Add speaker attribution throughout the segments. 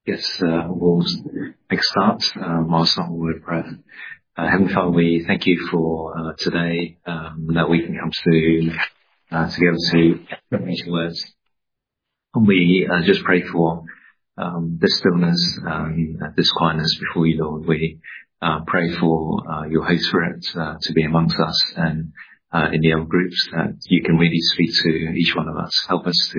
Speaker 1: Yes, we'll make a start. I'll start with a word of prayer. Heavenly Father, we thank you for today, that we can come together to read your words. And we just pray for this stillness, this quietness before you, Lord. We pray for your Holy Spirit to be amongst us and in the other groups, that you can really speak to each one of us. Help us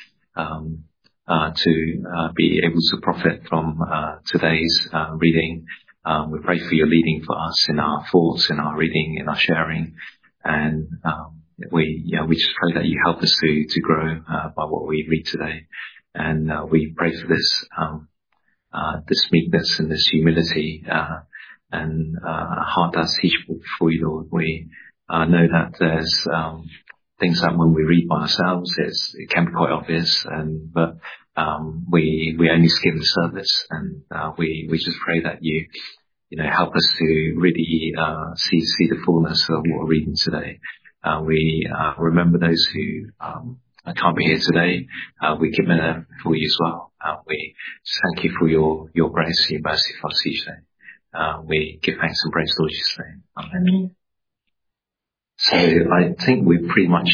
Speaker 1: to be able to profit from today's reading. We pray for your leading for us in our thoughts, in our reading, in our sharing, and we just pray that you help us to grow by what we read today. And we pray for this meekness and this humility and a heart that's teachable before you, Lord. We know that there's things that when we read by ourselves, it can be quite obvious, but we only skim the surface, and we just pray that you help us to really see the fullness of what we're reading today. We remember those who can't be here today. We commit them before you as well. We just thank you for your grace, your mercy for us each day. We give thanks and praise to Lord Jesus' name. Amen. So I think we've pretty much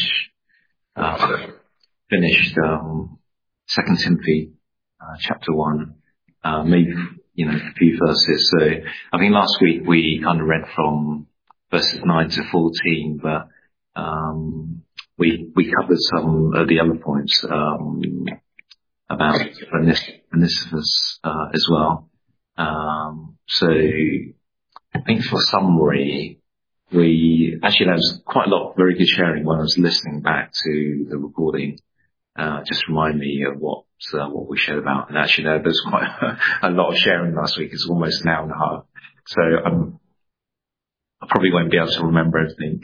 Speaker 1: finished 2 Timothy chapter 1, maybe a few verses. So I think last week we kind of read from verses 9 to 14, but we covered some of the other points about Onesimus as well. So I think for summary, there was quite a lot of very good sharing when I was listening back to the recording. Just remind me of what we shared about. And actually, there's quite a lot of sharing last week. It's almost an hour and a half. So I probably won't be able to remember everything.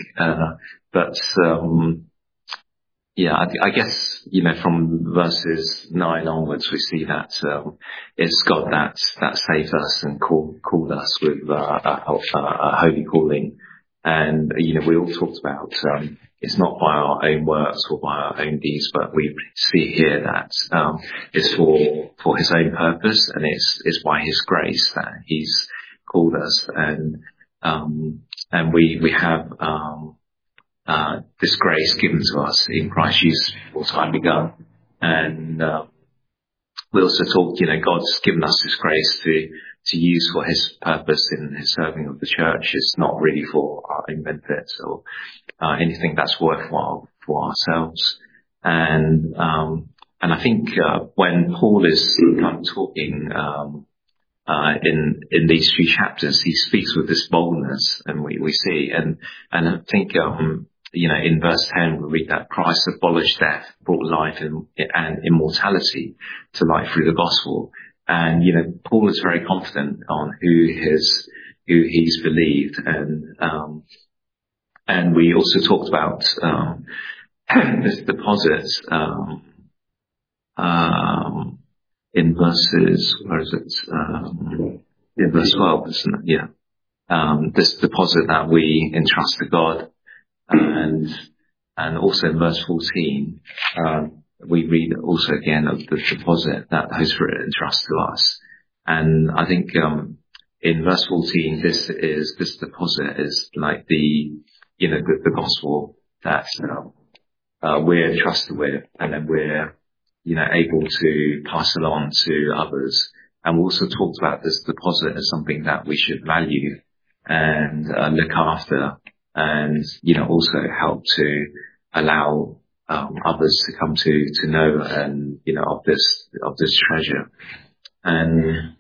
Speaker 1: I guess, from verses 9 onwards, we see that it's God that saved us and called us with a holy calling. And, we all talked about it's not by our own works or by our own deeds, but we see here that it's for his own purpose, and it's by his grace that he's called us. And we have this grace given to us in Christ Jesus before time begun. And we also talked, God's given us this grace to use for his purpose in his serving of the church. It's not really for our own benefits or anything that's worthwhile for ourselves. And I think when Paul is kind of talking in these few chapters, he speaks with this boldness, and we see. And I think in verse 10 we read that Christ abolished death, brought life and immortality to light through the gospel. And Paul is very confident on who he's believed, and we also talked about this deposit in verses, where is it? In verse 12, isn't it? Yeah. This deposit that we entrust to God, and also in verse 14. We read also again of the deposit that the Holy Spirit entrusts to us. And I think in verse 14, this deposit is like the gospel that we're entrusted with, and then we're able to pass it on to others. And we also talked about this deposit as something that we should value and look after, and also help to allow others to come to know and of this treasure. And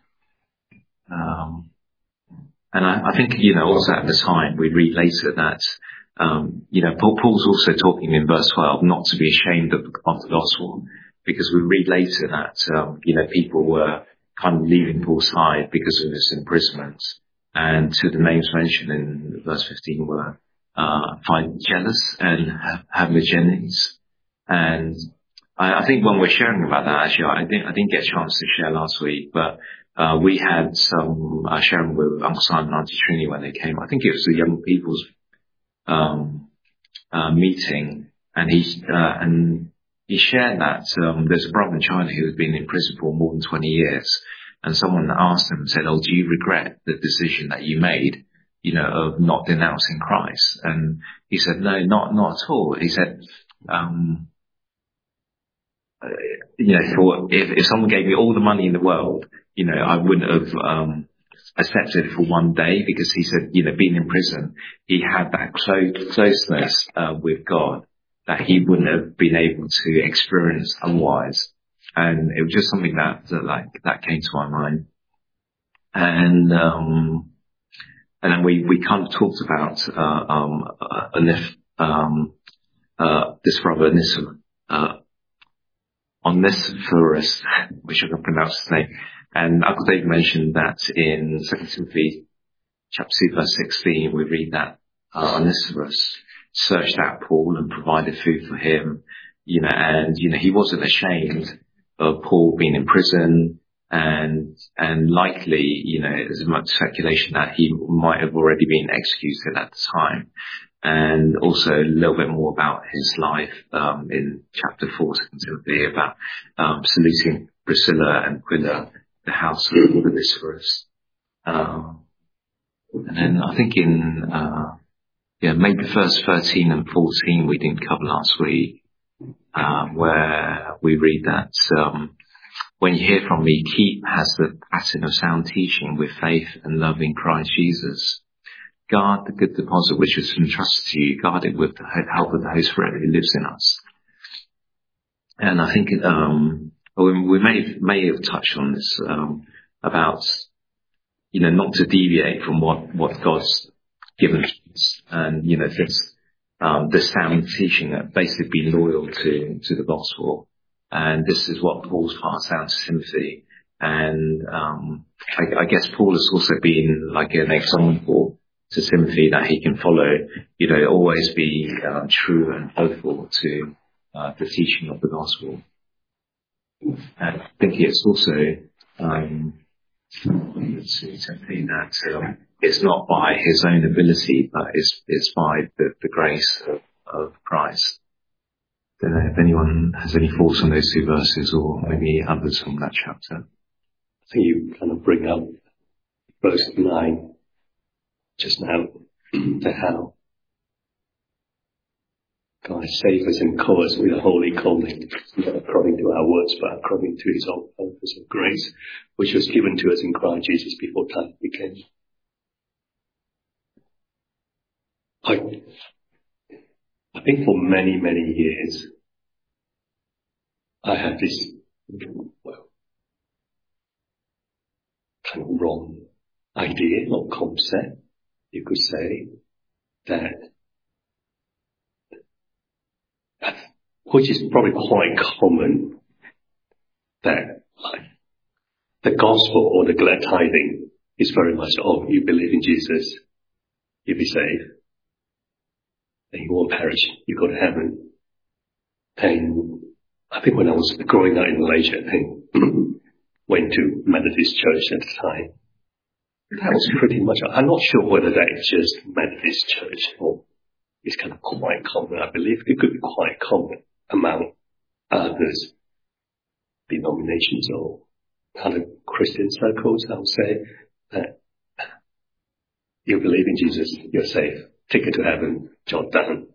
Speaker 1: I think also at the time we read later that Paul's also talking in verse 12 not to be ashamed of the gospel, because we read later that people were kind of leaving Paul's side because of his imprisonment, and two of the names mentioned in verse 15 were jealous and Hermogenes. And I think when we're sharing about that, actually, I didn't get a chance to share last week, but we had some sharing with Uncle Simon and Auntie Trini when they came. I think it was the young people's meeting, and he shared that there's a brother in China who has been in prison for more than 20 years, And someone asked him and said, "Oh, do you regret the decision that you made, of not denouncing Christ?" And he said, "No, not at all." He said, if someone gave me all the money in the world, I wouldn't have accepted it for one day, because he said, being in prison, he had that closeness with God that he wouldn't have been able to experience otherwise. And it was just something that came to my mind. And then we kind of talked about this brother Onesiphorus, which I can pronounce his name. And Uncle Dave mentioned that in 2 Timothy chapter 2 verse 16, we read that Onesiphorus searched out Paul and provided food for him, and he wasn't ashamed of Paul being in prison, and likely, there's much speculation that he might have already been executed at the time. And also a little bit more about his life in chapter 4, 2 Timothy, about saluting Priscilla and Aquila, the house of Onesiphorus. And then I think in maybe verse 13 and 14 we didn't cover last week, where we read that when you hear from me, keep as the pattern of sound teaching with faith and love in Christ Jesus. Guard the good deposit which was entrusted to you. Guard it with the help of the Holy Spirit who lives in us. And I think we may have touched on this about not to deviate from what God's given us, and this sound teaching, that basically be loyal to the gospel. And this is what Paul's passed down to Timothy. And I guess Paul has also been like an example to Timothy that he can follow. Always be true and faithful to the teaching of the gospel. And I think it's also Timothy that it's not by his own ability, but it's by the grace of Christ. I don't know if anyone has any thoughts on those two verses, or maybe others from that chapter.
Speaker 2: I think you kind of bring up verse 9 just now, how God has saved us and called us with a holy calling, not according to our works, but according to his own purpose of grace, which was given to us in Christ Jesus before time began. I think for many, many years, I had this, kind of wrong idea or concept, you could say, that, which is probably quite common, that the gospel or the glad tiding is very much, you believe in Jesus, you'll be saved, and you won't perish, you go to heaven. And I think when I was growing up in Malaysia, I think went to Methodist church at the time. That was pretty much, I'm not sure whether that is just Methodist church or it's kind of quite common. I believe it could be quite common among others denominations or other Christian circles. I would say that you believe in Jesus, you're safe, ticket to heaven, job done.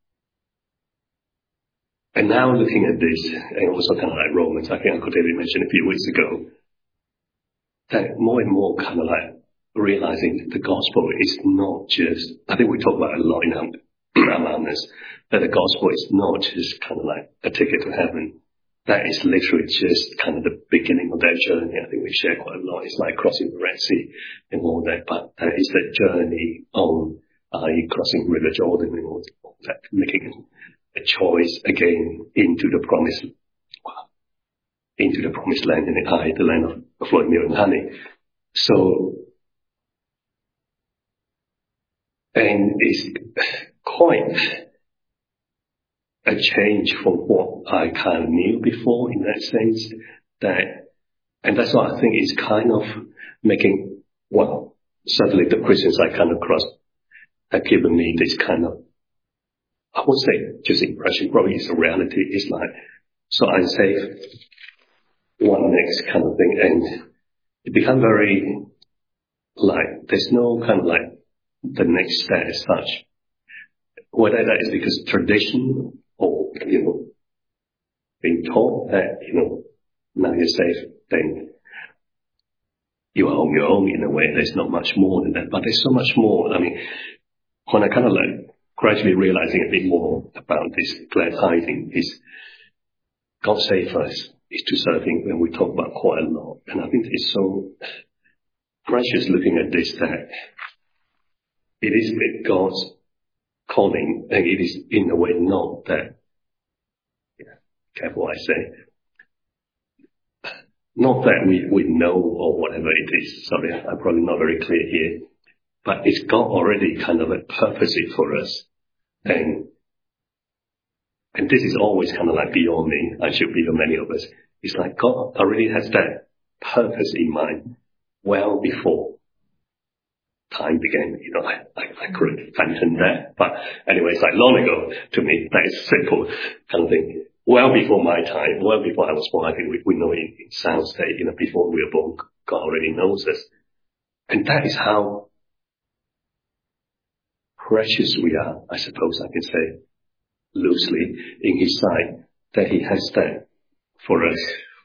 Speaker 2: And now looking at this, and also kind of like Romans, I think Uncle David mentioned a few weeks ago, that more and more kind of like realizing that the gospel is not just, I think we talk about it a lot in among us, that the gospel is not just kind of like a ticket to heaven. That is literally just kind of the beginning of that journey. I think we share quite a lot. It's like crossing the Red Sea and all that, but that is the journey on crossing River Jordan and all that, making a choice again into the promised land, and the land of flowing milk and honey. So, and it's quite a change from what I kind of knew before, in that sense, and that's what I think is kind of making, certainly the Christians I come across have given me this kind of, I won't say just impression, probably it's a reality. It's like, so I'm saved, one next kind of thing, and it become very like, there's no kind of like the next step as such. Whether that is because tradition or, being taught that, now you're safe, then you are on your own in a way. There's not much more than that. But there's so much more. I mean, when I kind of like gradually realizing a bit more about this glad tidings is God save us is to something that we talk about quite a lot. And I think it's so precious looking at this that it is God's calling, and it is in a way not that, careful what I say, not that we know or whatever it is. Sorry, I'm probably not very clear here. But it's God already kind of purposed it for us. And this is always kind of like beyond me, I should be for many of us. It's like God already has that purpose in mind well before time began. I couldn't fathom that. But anyway, it's like long ago to me. That is simple kind of thing. Well before my time, well before I was born, I think we know it sounds that, before we were born, God already knows us. And that is how precious we are, I suppose I can say, loosely, in His sight, that He has that for us.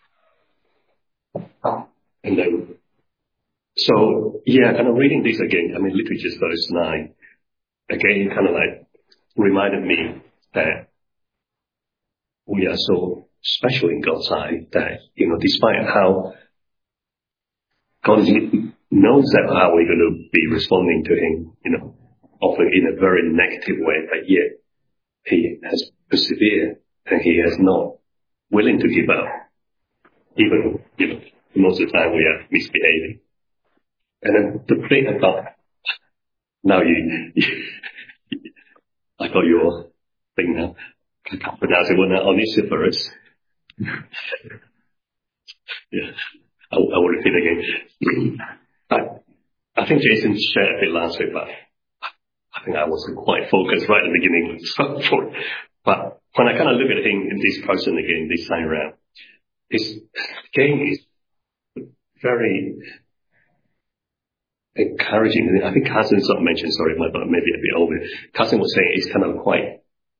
Speaker 2: And then, so, kind of reading this again, literally just verse 9, again, kind of like reminded me that we are so special in God's eye that, despite how God knows that how we're going to be responding to Him, often in a very negative way, but yet He has persevered and He is not willing to give up. Even, most of the time we are misbehaving. And then the plate about, now I got your thing now. I can't pronounce it. Onesiphorus. I will repeat again. I think Jason shared a bit last week, but I think I wasn't quite focused right at the beginning. But when I kind of look at him, this person again, this time around, his game is very encouraging. I think Carson sort of mentioned, sorry, maybe a bit over. Carson was saying it's kind of quite,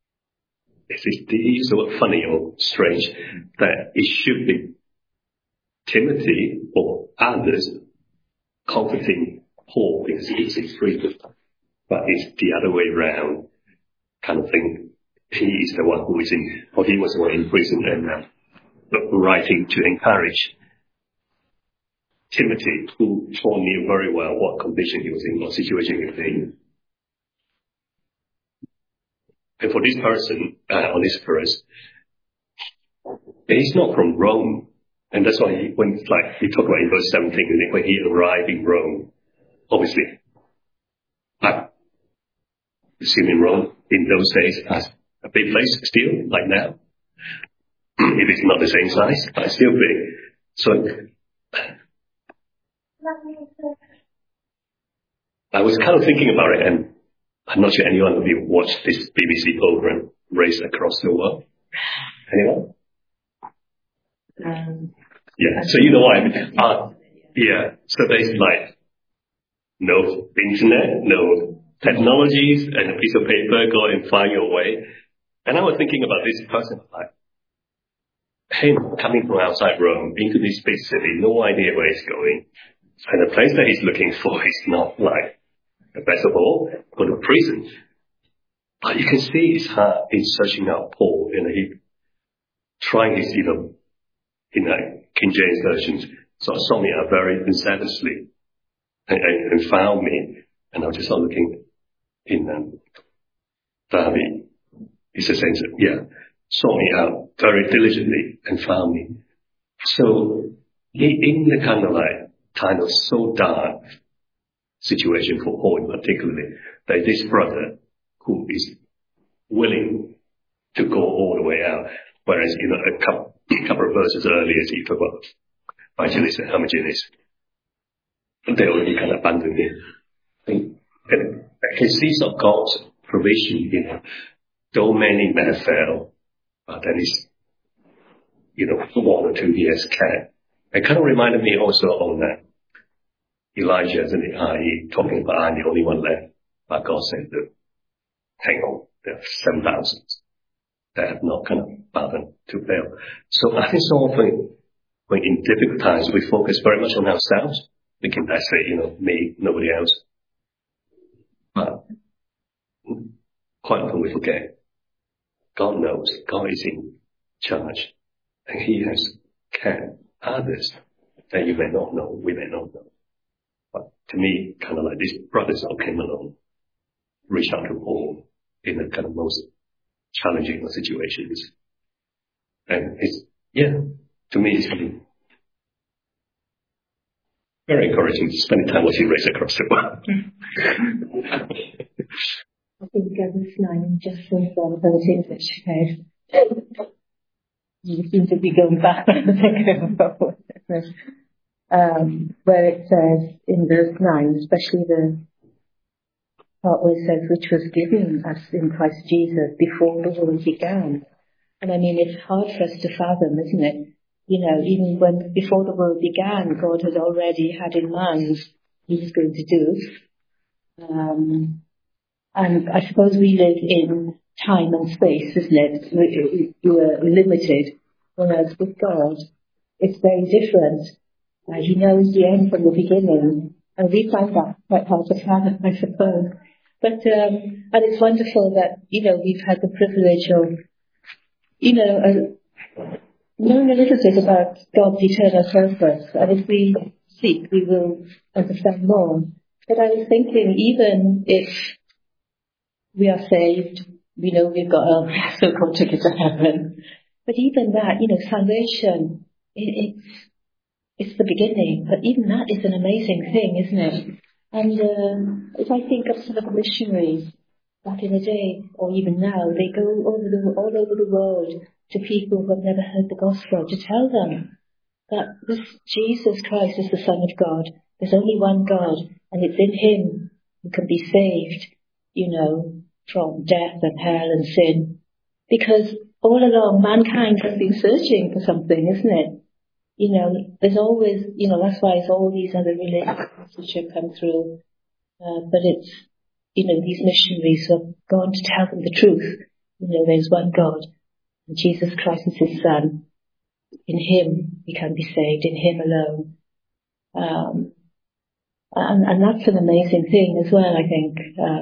Speaker 2: it's so funny or strange that it should be Timothy or others comforting Paul because he's in freedom, but it's the other way around kind of thing. He is the one who is he was the one in prison and writing to encourage Timothy, who Paul knew very well what condition he was in, what situation he was in. And for this person, Onesiphorus, he's not from Rome. And that's why when we talk about in verse 17, when he arrived in Rome, obviously, I assume in Rome, in those days, as a big place still, like now. It is not the same size, but still big. So, I was kind of thinking about it, and I'm not sure anyone of you watched this BBC program, Race Across the World. Anyone? So you know what I mean. So there's like no internet, no technologies, and a piece of paper, go and find your way. And I was thinking about this person, like him coming from outside Rome into this big city, no idea where he's going. And the place that he's looking for is not like the best of all, go to prison. But you can see his heart in searching out Paul, he trying his, in King James versions, so saw me out very unsatisfactorily and found me. And I was just looking in Darby. It's the same, sought me out very diligently and found me. So in the kind of like time of so dark situation for Paul particularly, that this brother who is willing to go all the way out, whereas a couple of verses earlier he talked about Phygelus and Hermogenes, they already kind of abandoned him. And I can see some God's provision, though many may have failed, but then it's, 1 or 2 years can. It kind of reminded me also on that Elijah, isn't it? Talking about I'm the only one left. But God said, hang on, there are 7,000 that have not kind of bowed to Baal. So I think so often when in difficult times we focus very much on ourselves, thinking that's it, me, nobody else. But quite often we forget God knows, God is in charge, and He has kept others that you may not know, we may not know. But to me, kind of like these brothers all came along, reached out to Paul in the kind of most challenging of situations. And to me it's been very encouraging to spend time watching Race Across the World.
Speaker 3: I think this line just as those that she said, you seem to be going back and forward. Where it says in verse 9, especially the part where it says, which was given us in Christ Jesus before the world began. And I mean, it's hard for us to fathom, isn't it? Even before the world began, God had already had in mind He was going to do. And I suppose we live in time and space, isn't it? We're limited. Whereas with God, it's very different. He knows the end from the beginning. And we find that quite hard to fathom, I suppose. But, and it's wonderful that, we've had the privilege of, knowing a little bit about God's eternal purpose. And if we seek, we will understand more. But I was thinking, even if we are saved, we know we've got a so-called ticket to heaven. But even that, salvation, it's the beginning. But even that is an amazing thing, isn't it? And if I think of some of the missionaries back in the day, or even now, they go all over the world to people who have never heard the gospel to tell them that this Jesus Christ is the Son of God. There's only one God, and it's in Him who can be saved, from death and hell and sin. Because all along, mankind has been searching for something, isn't it? There's always, that's why it's all these other religions which have come through. But it's, these missionaries who have gone to tell them the truth. There's one God, and Jesus Christ is His Son. In Him we can be saved, in Him alone. And that's an amazing thing as well, I think.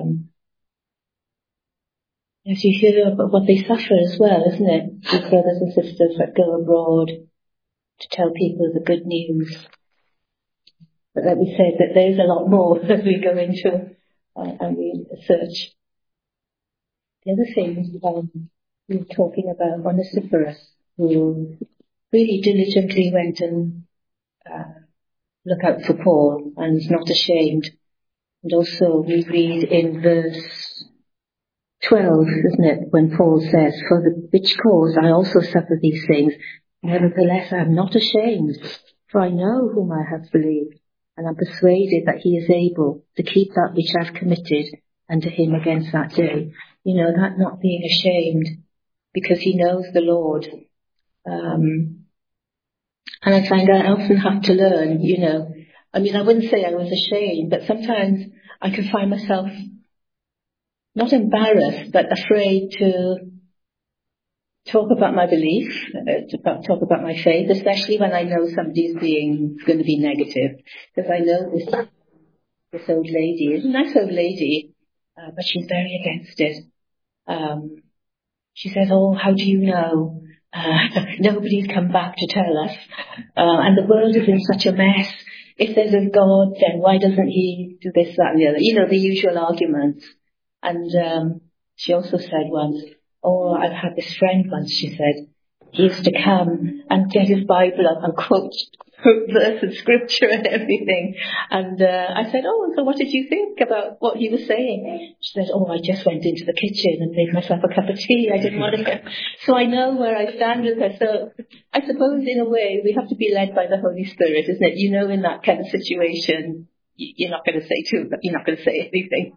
Speaker 3: As you hear about what they suffer as well, isn't it? These brothers and sisters that go abroad to tell people the good news. But like we said, that there's a lot more as we go into and we search. The other thing we were talking about Onesiphorus, who really diligently went and looked out for Paul and was not ashamed. And also we read in verse 12, isn't it, when Paul says, for which cause I also suffer these things, nevertheless I am not ashamed, for I know whom I have believed, and am persuaded that He is able to keep that which I have committed unto Him against that day. That not being ashamed, because he knows the Lord. And I find I often have to learn, I wouldn't say I was ashamed, but sometimes I can find myself not embarrassed, but afraid to talk about my belief, talk about my faith, especially when I know somebody's going to be negative. Because I know this old lady is a nice old lady, but she's very against it. She says, oh, how do you know? Nobody's come back to tell us. And the world is in such a mess. If there's a God, then why doesn't He do this, that, and the other? The usual arguments. And she also said once, oh, I've had this friend once, she said, he used to come and get his Bible up and quote verse of scripture and everything. And I said, oh, so what did you think about what he was saying? She said, oh, I just went into the kitchen and made myself a cup of tea. I didn't want to go. So I know where I stand with her. So I suppose in a way we have to be led by the Holy Spirit, isn't it? In that kind of situation, you're not going to say anything.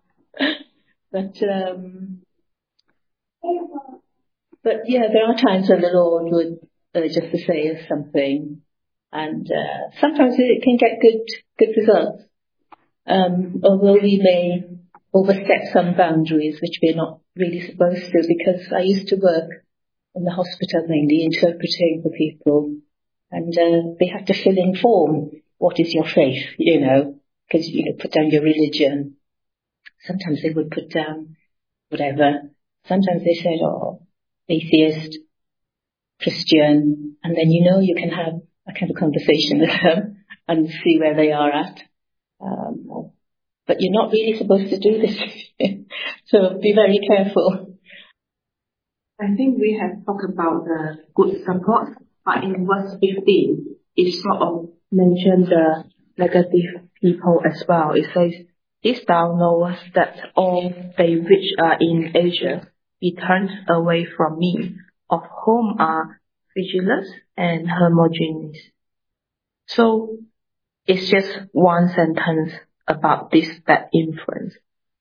Speaker 3: But yeah, there are times when the Lord would urge us to say something, and sometimes it can get good results. although we may overstep some boundaries which we're not really supposed to, because I used to work in the hospital mainly interpreting for people, and they had to fill in form. What is your faith? Because you put down your religion. Sometimes they would put down whatever. Sometimes they said, atheist, Christian, and then you can have a kind of conversation with them and see where they are at. But you're not really supposed to do this. So be very careful.
Speaker 4: I think we have talked about the good support, but in verse 15, it sort of mentioned the negative people as well. It says, "This thou knowest that all they which are in Asia be turned away from me, of whom are Phygelus and Hermogenes." So it's just one sentence about this bad influence.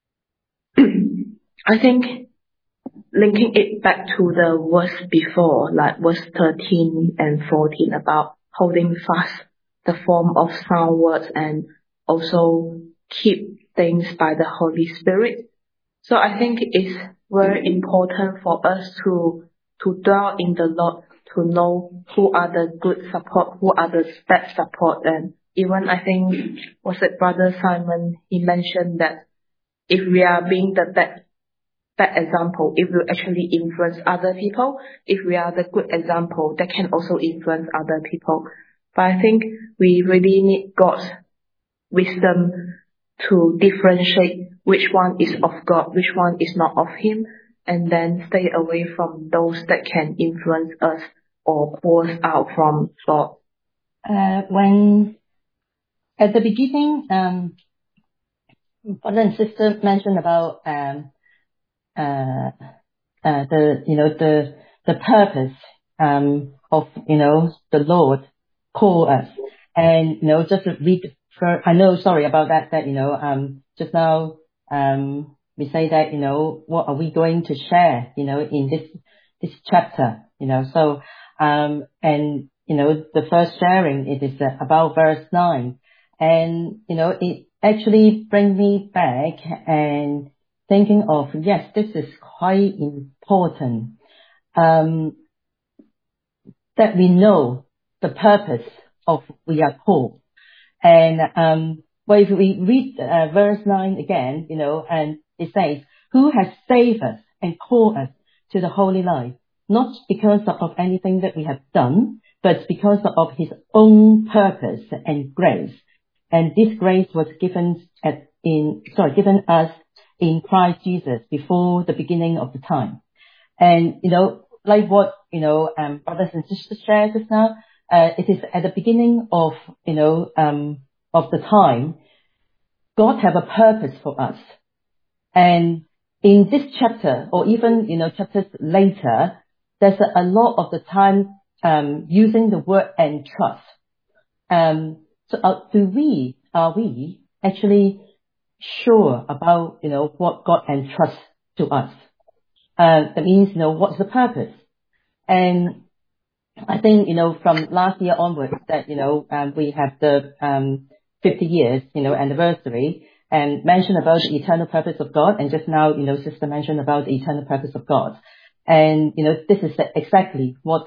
Speaker 4: I think linking it back to the verse before, like verse 13 and 14, about holding fast the form of sound words and also keep things by the Holy Spirit. So I think it's very important for us to dwell in the Lord, to know who are the good support, who are the bad support. And even I think, was it Brother Simon, he mentioned that if we are being the bad example, it will actually influence other people. If we are the good example, that can also influence other people. But I think we really need God's wisdom to differentiate which one is of God, which one is not of Him, and then stay away from those that can influence us or pull us out from God.
Speaker 5: When at the beginning, brother and sister mentioned about the purpose of the Lord call us, and just to read. I know, sorry about that. Just now we say that what are we going to share in this chapter. So and the first sharing, it is about verse 9, and it actually brings me back and thinking of, yes, this is quite important, that we know the purpose of we are called. And well, if we read verse 9 again, and it says, "Who has saved us and called us to the holy life, not because of anything that we have done, but because of His own purpose and grace. And this grace was given us in Christ Jesus before the beginning of the time." And like what brothers and sisters shared just now, it is at the beginning of the time, God have a purpose for us. And in this chapter, or even chapters later, there's a lot of the time using the word entrust. So are we actually sure about what God entrusts to us? That means what's the purpose? And I think from last year onwards that we have the 50 years anniversary, and mention about the eternal purpose of God, and just now sister mentioned about the eternal purpose of God. And this is exactly what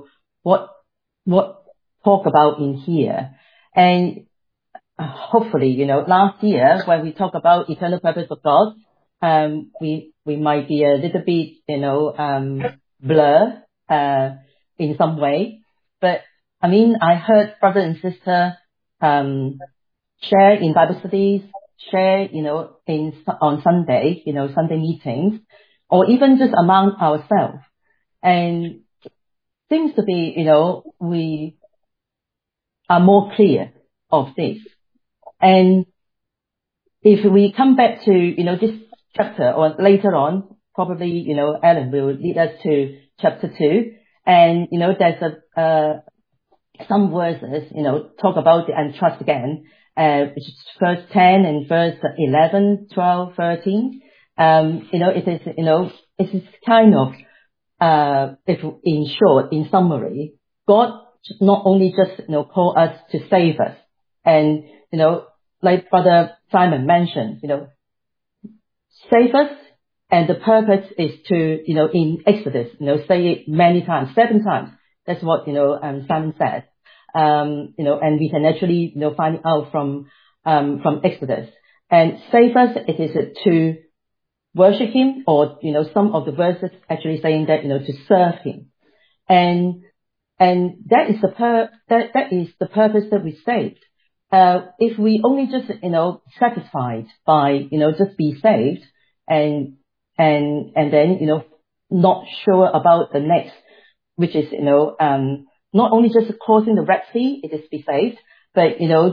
Speaker 5: talk about in here. And hopefully last year when we talk about eternal purpose of God, we might be a little bit blur in some way. But I mean, I heard brother and sister share in Bible studies, share on Sunday, Sunday meetings, or even just among ourselves. And seems to be we are more clear of this. And if we come back to this chapter, or later on, probably Ellen will lead us to chapter 2, and there's some verses talk about the entrust again, which is verse 10 and verse 11, 12, 13. It is kind of if in short, in summary, God not only just call us to save us, and like Brother Simon mentioned, save us, and the purpose is to, in Exodus, say it many times, 7 times. That's what, Simon said. And we can actually, find it out from Exodus. And save us, it is to worship him, or, some of the verses actually saying that, to serve him. And that is the purpose that we saved. If we only just, satisfied by, just be saved and then, not sure about the next, which is, not only just crossing the Red Sea, it is be saved, but,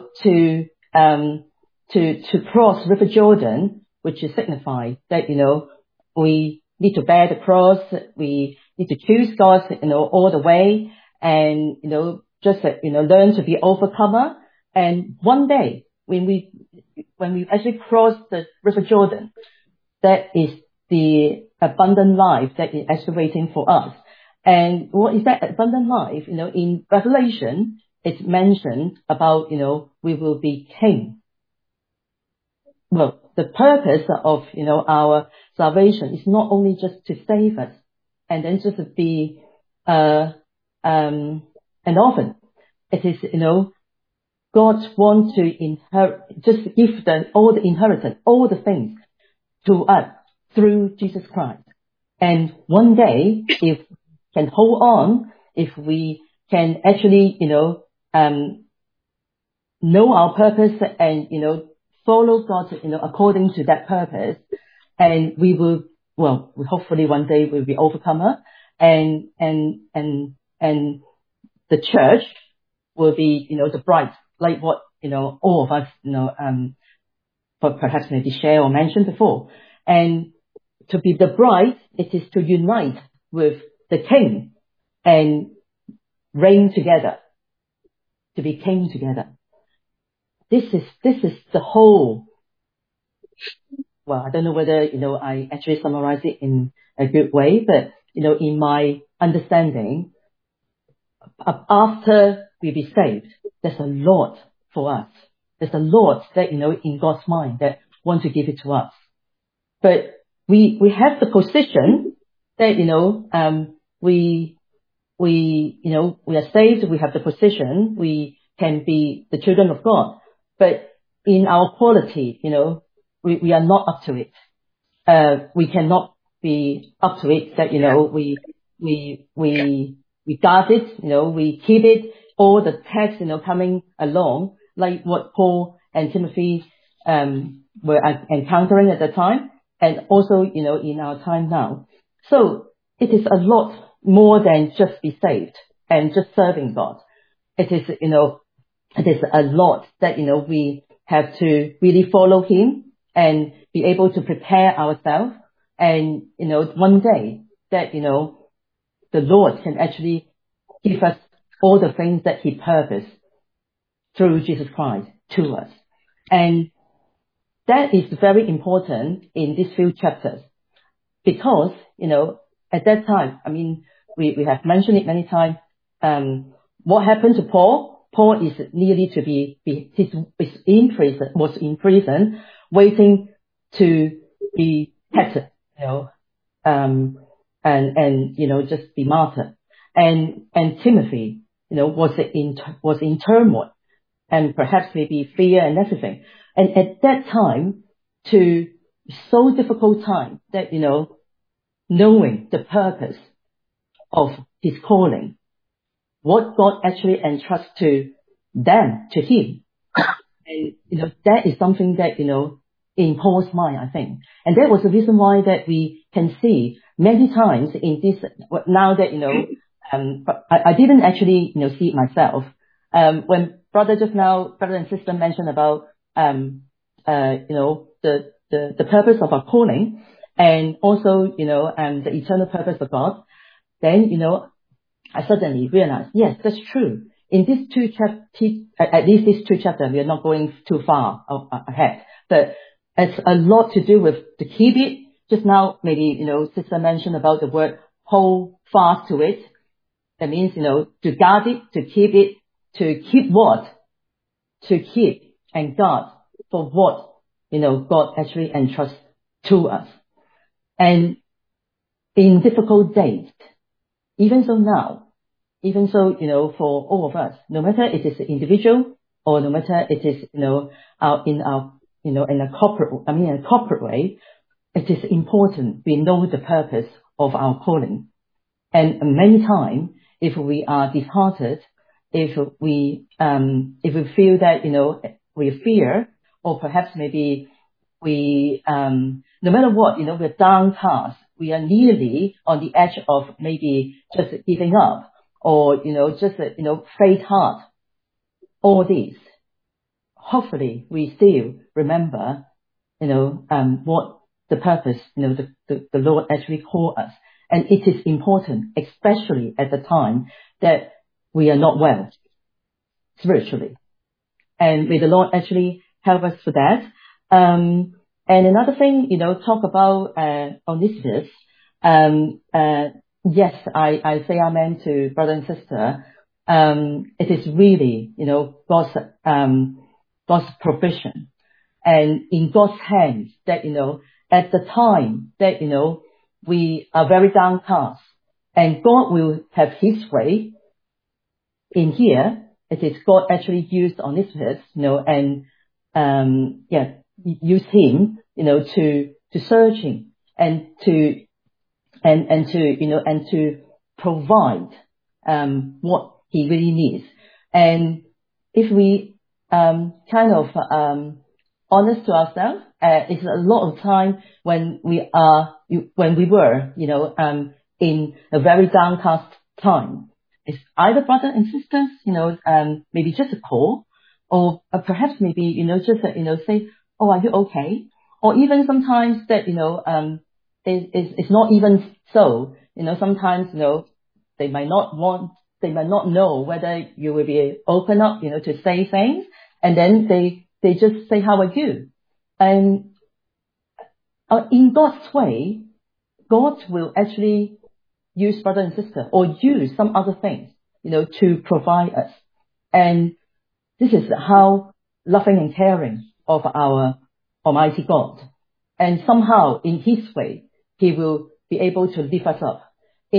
Speaker 5: to cross River Jordan, which is signify that, we need to bear the cross, we need to choose God, all the way, and, just, learn to be overcomer. And one day, when we actually cross the River Jordan, that is the abundant life that is actually waiting for us. And what is that abundant life? In Revelation, it's mentioned about, we will be king. Well, the purpose of, our salvation is not only just to save us and then just to be, an orphan. It is, God wants to inherit, just give all the inheritance, all the things to us through Jesus Christ. And one day, if we can hold on, if we can actually, know our purpose and, follow God, according to that purpose, and we will, hopefully one day we'll be overcomer, and the church will be, the bride, like what, all of us, but perhaps maybe share or mentioned before. And to be the bride, it is to unite with the king and reign together, to be king together. This is the whole, I don't know whether, I actually summarize it in a good way, but, in my understanding, after we be saved, there's a lot for us. There's a lot that, in God's mind that want to give it to us. But we have the position that, we are saved, we have the position, we can be the children of God. But in our quality, we are not up to it. We cannot be up to it that, we guard it, we keep it, all the texts, coming along, like what Paul and Timothy, were encountering at the time, and also, in our time now. So it is a lot more than just be saved and just serving God. It is, it is a lot that, we have to really follow him and be able to prepare ourselves. And, one day that, the Lord can actually give us all the things that he purposed through Jesus Christ to us. And that is very important in these few chapters because, at that time, we have mentioned it many times, what happened to Paul? Paul is nearly to was in prison, waiting to be captured, and just be martyred. And Timothy, was in turmoil and perhaps maybe fear and everything. And at that time, so difficult time that, knowing the purpose of his calling, what God actually entrusts to them, to him. And, that is something that, in Paul's mind, I think. And that was the reason why that we can see many times in this, now that, I didn't actually, see it myself. When brother and sister mentioned about, the purpose of our calling and also, the eternal purpose of God, then, I suddenly realized, yes, that's true. In these 2 chapters, at least these 2 chapters, we are not going too far ahead, but it's a lot to do with to keep it. Just now, maybe, sister mentioned about the word hold fast to it. That means, to guard it, to keep it, to keep what? To keep and guard for what, God actually entrusts to us. And in difficult days, even so now, for all of us, no matter it is individual or no matter it is, in a corporate way, it is important we know the purpose of our calling. And many times, if we are disheartened, if we feel that, we fear, or perhaps maybe we, no matter what, we're downcast, we are nearly on the edge of maybe just giving up, or, just, faint heart, all these. Hopefully we still remember, what the purpose, the Lord actually called us. And it is important, especially at the time that we are not well spiritually. And may the Lord actually help us for that. And another thing, talk about Onesimus. Yes, I say amen to brother and sister. It is really, God's provision, and in God's hands that, at the time that, we are very downcast, and God will have His way. In here, it is God actually used Onesimus, and use him, to search him and to provide what he really needs. And if we kind of honest to ourselves, it's a lot of time when we were, in a very downcast time. It's either brother and sisters, maybe just a call, or perhaps maybe, just, say, oh, are you okay? Or even sometimes that, it's not even so, sometimes, they might not know whether you will be open up, to say things, and then they just say, how are you? And in God's way, God will actually use brother and sister, or use some other things, to provide us. And this is how loving and caring of our Almighty God. And somehow, in His way, He will be able to lift us up.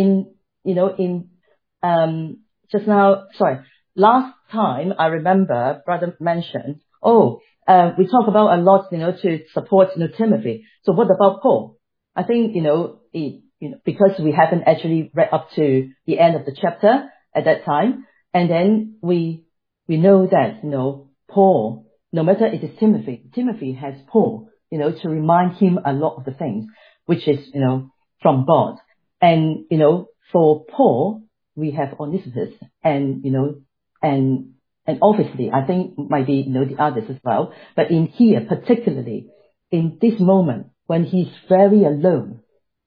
Speaker 5: Last time I remember brother mentioned, we talk about a lot, to support, Timothy. So what about Paul? I think, because we haven't actually read up to the end of the chapter at that time, and then we know that, Paul, no matter it is Timothy has Paul, to remind him a lot of the things, which is, from God. And, for Paul, we have Onesimus, and, and obviously, I think might be, the others as well. But in here, particularly, in this moment, when he's very alone,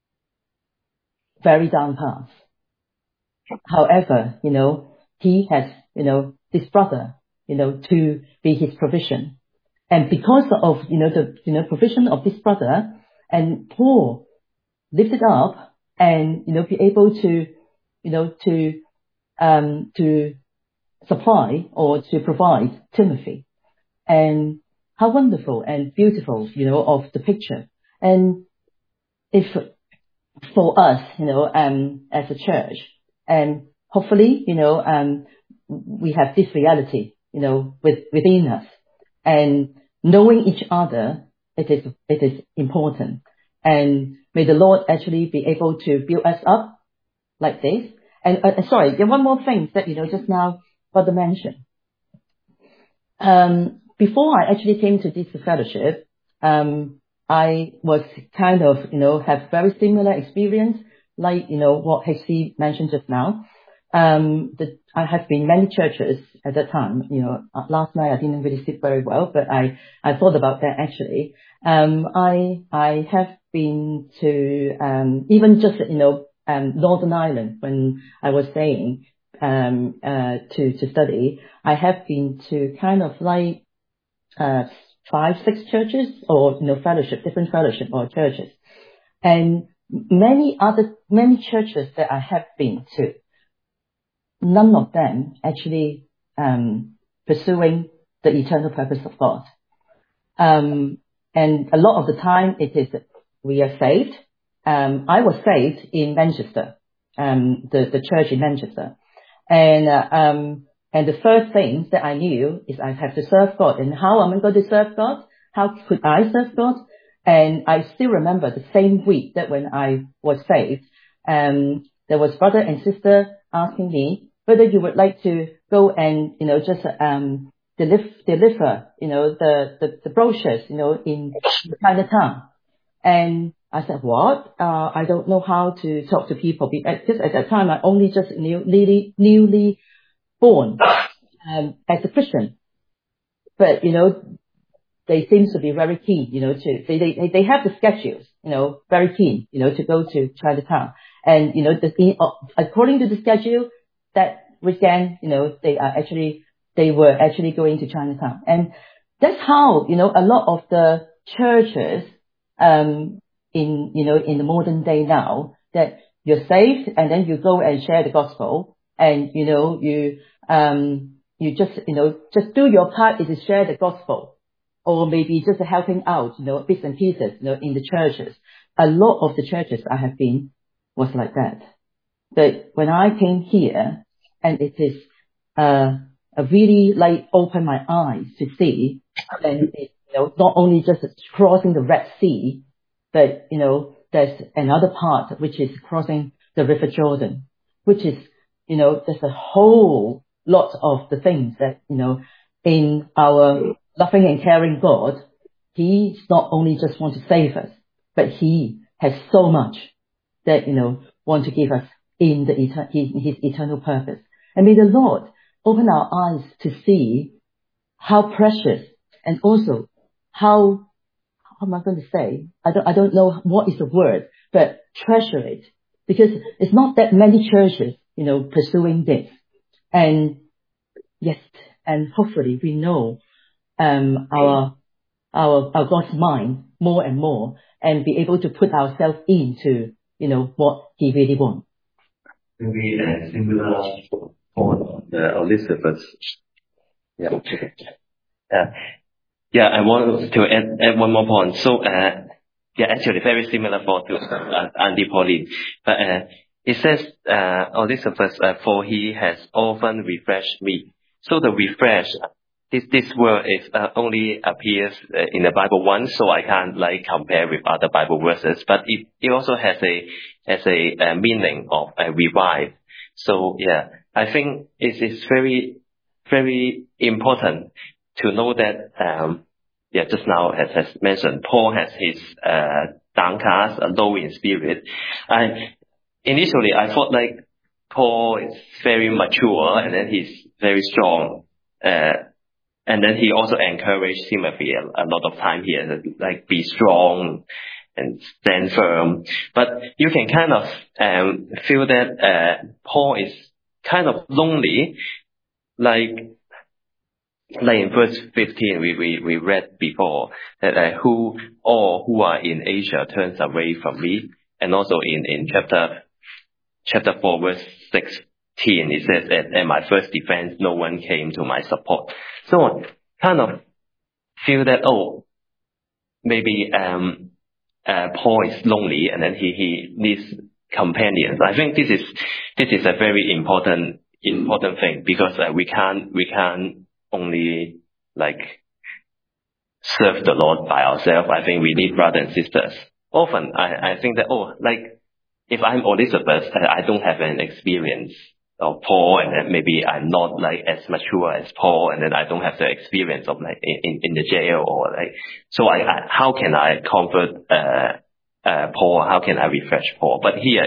Speaker 5: very downcast. However, he has, this brother, to be his provision. And because of, the, provision of this brother, and Paul lifted up and, be able to, to supply or to provide Timothy. And how wonderful and beautiful, of the picture. And if for us, as a church, and hopefully, we have this reality, within us, and knowing each other, it is important. And may the Lord actually be able to build us up like this. And sorry, there one more thing that, just now Brother mentioned. Before I actually came to this fellowship, I was kind of, have very similar experience, like, what HC mentioned just now. I have been many churches at that time. Last night I didn't really sleep very well, but I thought about that actually. I have been to, even just, Northern Ireland when I was staying, to study. I have been to kind of like, 5, 6 churches, or, fellowship, different fellowship or churches. And many churches that I have been to, none of them actually, pursuing the eternal purpose of God. And a lot of the time it is we are saved. I was saved in Manchester, the church in Manchester. And the first thing that I knew is I have to serve God. And how am I going to serve God? How could I serve God? And I still remember the same week that when I was saved, there was brother and sister asking me whether you would like to go and, just deliver, the brochures, in Chinatown. And I said, what? I don't know how to talk to people. Because at that time, I only just newly born as a Christian. But, they seem to be very keen, they have the schedules, very keen, to go to Chinatown. And, according to the schedule, that weekend, they were actually going to Chinatown. And that's how, a lot of the churches, in the modern day now, that you're saved and then you go and share the gospel and, you just do your part is to share the gospel. Or maybe just helping out, bits and pieces, in the churches. A lot of the churches I have been was like that. But when I came here, and it is really like opened my eyes to see, and not only just crossing the Red Sea, but there's another part which is crossing the River Jordan, which is there's a whole lot of the things that in our loving and caring God, He's not only just want to save us, but He has so much that, want to give us in His eternal purpose. And may the Lord open our eyes to see how precious and also how am I going to say? I don't know what is the word, but treasure it. Because it's not that many churches, pursuing this. And yes, and hopefully we know our God's mind more and more, and be able to put ourselves into what He really wants.
Speaker 2: Maybe a similar on Elizabeth. Yeah. I want to add one more point. So actually very similar for to Auntie Pauline, but it says Elizabeth, for He has often refreshed me. So the refresh. This word is only appears in the Bible once, so I can't compare with other Bible verses. But it also has a meaning of revive. So I think it is very very important to know that just now as mentioned, Paul has his downcast, low in spirit. Initially I thought Paul is very mature and then he's very strong. And then he also encouraged Timothy a lot of time here, be strong and stand firm. But you can kind of feel that Paul is kind of lonely, like in verse 15 we read before that who are in Asia turns away from me, and also in chapter 4 verse 16 it says that at my first defense no one came to my support. So I kind of feel that maybe Paul is lonely and then he needs companions. I think this is a very important thing, because we can't only serve the Lord by ourselves. I think we need brothers and sisters. Often I think that if I'm Elizabeth, I don't have an experience of Paul, and then maybe I'm not as mature as Paul, and then I don't have the experience of in the jail or so how can I comfort Paul? How can I refresh Paul? But here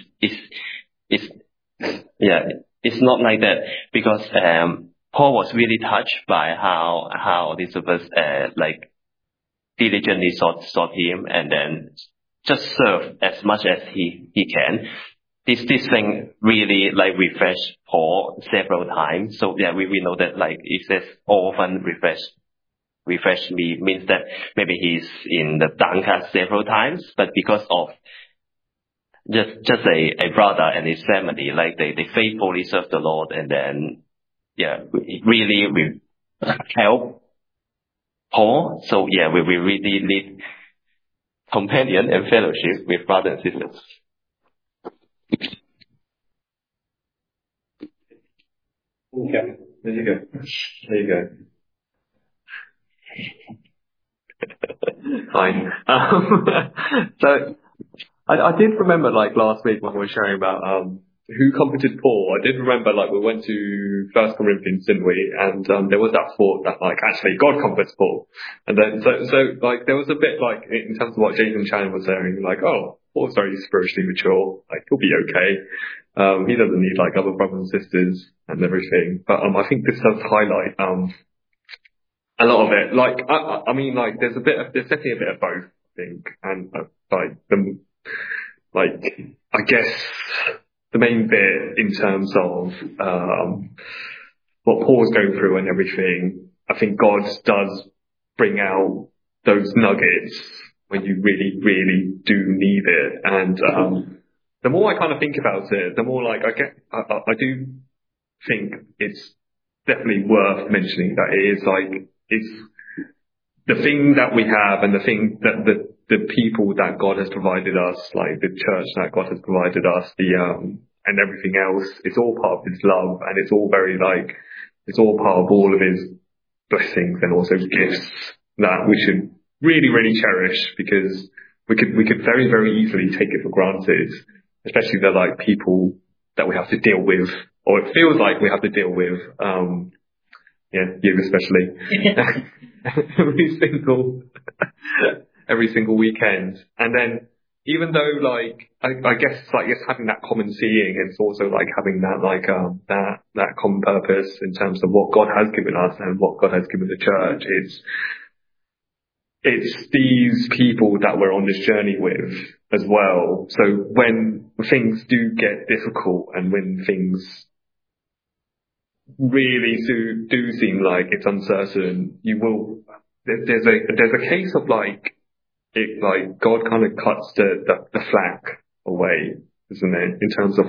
Speaker 2: it's not like that, because Paul was really touched by how Elizabeth diligently sought him and then just serve as much as he can. This thing really refreshed Paul several times. So we know that it says often refresh me means that maybe he's in the downcast several times, but because of just a brother and his family, they faithfully serve the Lord, and then really help
Speaker 6: Paul. So yeah, we really need companion and fellowship with brothers and sisters.
Speaker 1: Okay, there you go. There you go. Fine. So I did remember like last week when we were sharing about who comforted Paul. I did remember like we went to First Corinthians, didn't we? And there was that thought that like actually God comforts Paul. And then so like there was a bit like in terms of what Jason Chan was saying, like, oh, Paul's very spiritually mature, like he'll be okay. He doesn't need like other brothers and sisters and everything. But I think this does highlight a lot of it. Like I mean like there's definitely a bit of both, I think. And I guess the main bit in terms of what Paul's going through and everything, I think God does bring out those nuggets when you really, really do need it. And the more I kind of think about it, the more like I do think it's definitely worth mentioning that it is like it's the thing that we have and the thing that the people that God has provided us, like the church that God has provided us, and everything else, it's all part of His love, and it's all very like, it's all part of all of His blessings and also gifts that we should really, really cherish, because we could very, very easily take it for granted, especially the like people that we have to deal with, or it feels like we have to deal with, you especially. every single weekend. And then even though like I guess like it's having that common seeing, it's also like having that like that common purpose in terms of what God has given us and what God has given the church. It's these people that we're on this journey with as well. So when things do get difficult and when things really do seem like it's uncertain, there's a case of like it, like God kind of cuts the slack away, isn't it? In terms of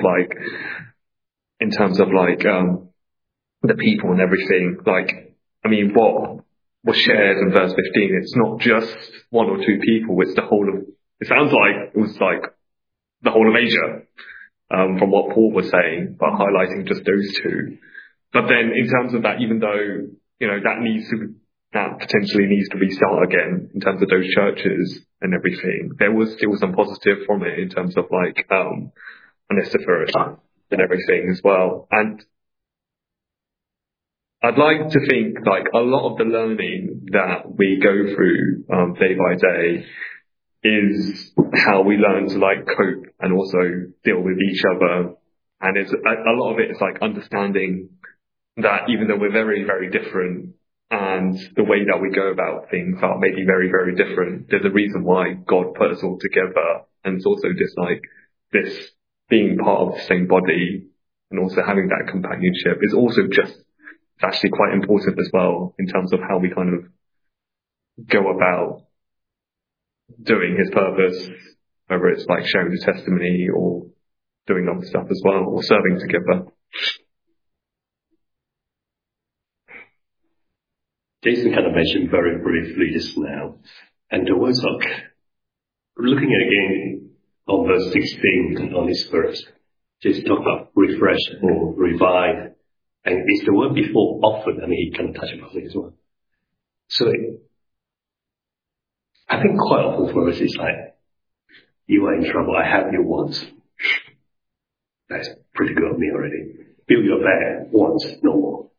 Speaker 1: the people and everything. Like, I mean, what was shared in verse 15, it's not just one or two people, it's the whole of, it sounds like it was like the whole of Asia, from what Paul was saying, but highlighting just those two. But then in terms of that, even though, that potentially needs to restart again in terms of those churches and everything, there was still some positive from it in terms of like, Onesiphorus and everything as well. And I'd like to think like a lot of the learning that we go through, day by day is how we learn to like cope and also deal with each other. And it's a lot of it is like understanding that even though we're very, very different and the way that we go about things are maybe very, very different, there's a reason why God put us all together. And it's also just like this being part of the same body and also having that companionship is also just, it's actually quite important as well in terms of how we kind of go about doing His purpose, whether it's like sharing the testimony or doing other stuff as well, or serving together.
Speaker 2: Jason kind of mentioned very briefly just now, and the words of looking at again on verse 16 on this verse, Jason talked about refresh or revive, and it's the word before often. I mean, he kind of touched upon it as well. So I think quite often for us it's like, you are in trouble, I have you once. That's pretty good of me already. Feel your bad once, no more.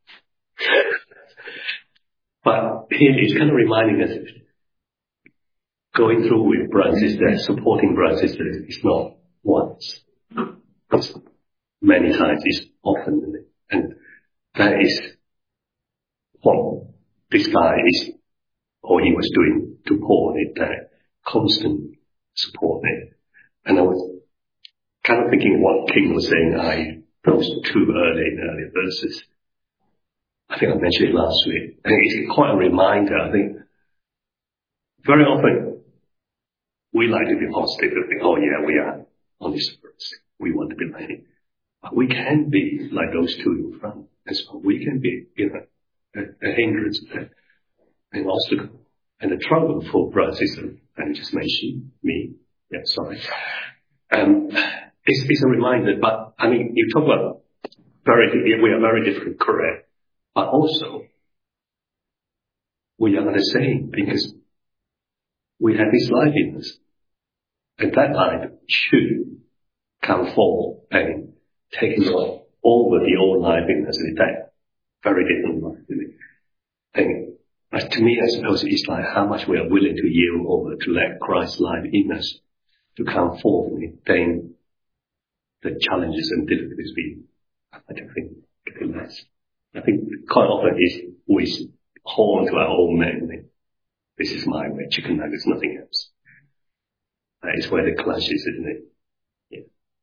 Speaker 2: But here it's kind of reminding us, going through with brothers and sisters, supporting brothers and sisters, it's not once. It's many times, it's often. And that is what this guy is, or he was doing to Paul, that constant support there. And I was kind of thinking what King was saying, I those too early in earlier verses. I think I mentioned it last week. I think it's quite a reminder. I think very often we like to be positive and think, oh yeah, we are on this verse. We want to be like it. But we can be like those two in front as well. We can be, a hindrance, an obstacle. And the trouble for brothers is, and just mentioned me, yeah, sorry, it's a reminder, but I mean, you talk about we are very different, correct, but also we are the same because we have this life in us, and that life should come forward and taking over the old life in us. That very different life. And to me, I suppose it's like how much we are willing to yield over to let Christ's life in us to come forward. Then the challenges and difficulties I don't think getting less. I think quite often we hold on to our old man. This is my way, chicken nuggets, nothing else. That is where the clash is, isn't it? Yeah.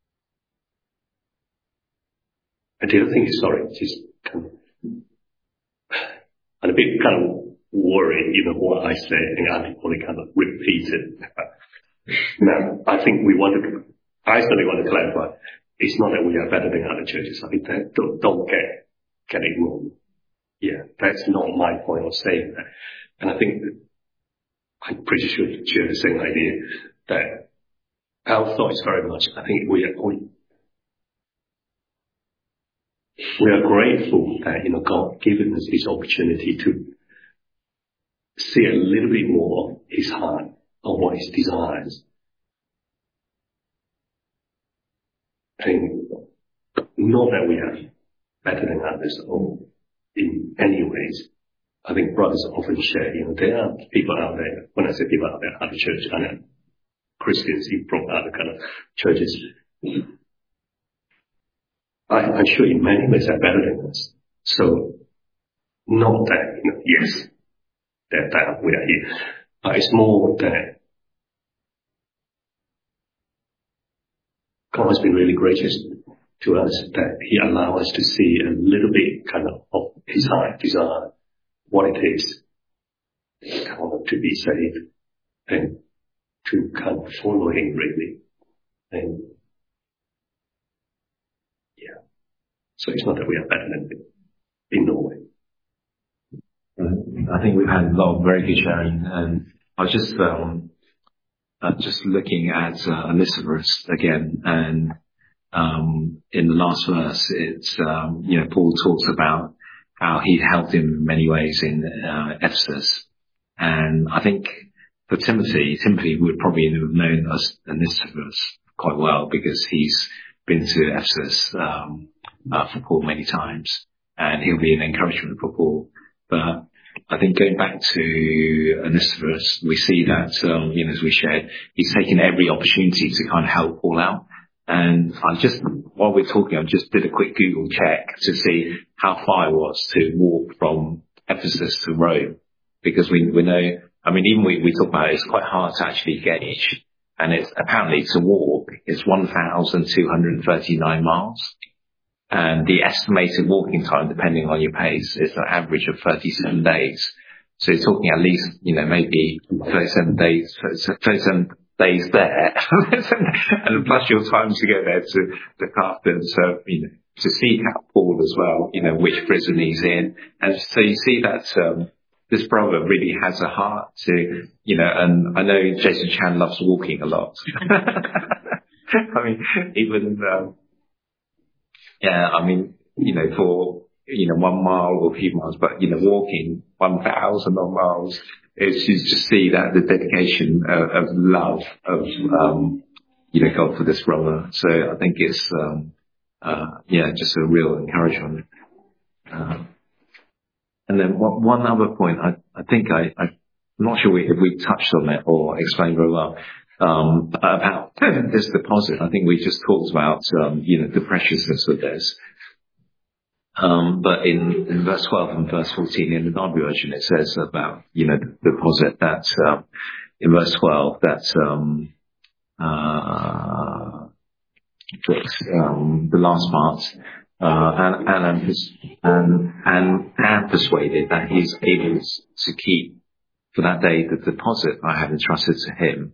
Speaker 2: And the other thing is, sorry, just kind of, I'm a bit kind of worried, what I said, and I probably kind of repeat it. Now, I think I certainly want to clarify, it's not that we are better than other churches. I think that don't get it wrong. Yeah, that's not my point of saying that. And I think that I'm pretty sure you share the same idea that our thought is very much, I think we are grateful that, God given us this opportunity to see a little bit more of His heart, of what His desires. And not that we are better than others or in any ways. I think brothers often share, there are people out there, when I say people out there, other churches, I know Christians from other kind of churches. I'm sure in many ways are better than us. So, not that, yes, that we are here. But it's more that God has been really gracious to us that He allows us to see a little bit kind of His heart desire, what it is kind of to be saved and to kind of follow Him really. And yeah, so it's not that we are better than Him in no way.
Speaker 1: I think we've had a lot of very good sharing, and I was just looking at Elizabeth again, and in the last verse, it's Paul talks about how he helped him in many ways in Ephesus, and I think for Timothy would probably have known us Elizabeth quite well because he's been to Ephesus for Paul many times, and he'll be an encouragement for Paul. But I think going back to Onesiphorus, we see that, as we shared, he's taken every opportunity to kind of help Paul out. And while we're talking, I just did a quick Google check to see how far it was to walk from Ephesus to Rome. Because we know, even we talk about it, it's quite hard to actually gauge. And it's apparently to walk is 1,239 miles. And the estimated walking time, depending on your pace, is an average of 37 days. So you're talking at least, maybe 37 days there, and plus your time to go there to look after them. So, to see how Paul as well, which prison he's in. And so you see that, this brother really has a heart to, and I know Jason Chan loves walking a lot. Even, for, 1 mile or a few miles, but, walking 1,000 miles, it's you just see that the dedication of love of, God for this brother. So I think it's, just a real encouragement. And then one other point, I think I'm not sure if we touched on it or explained very well, about this deposit. I think we just talked about, the preciousness of this. But in verse 12 and verse 14 in the Darby version, it says about, the deposit that, in verse 12, that, the last part, and am persuaded that he's able to keep for that day the deposit I have entrusted to him.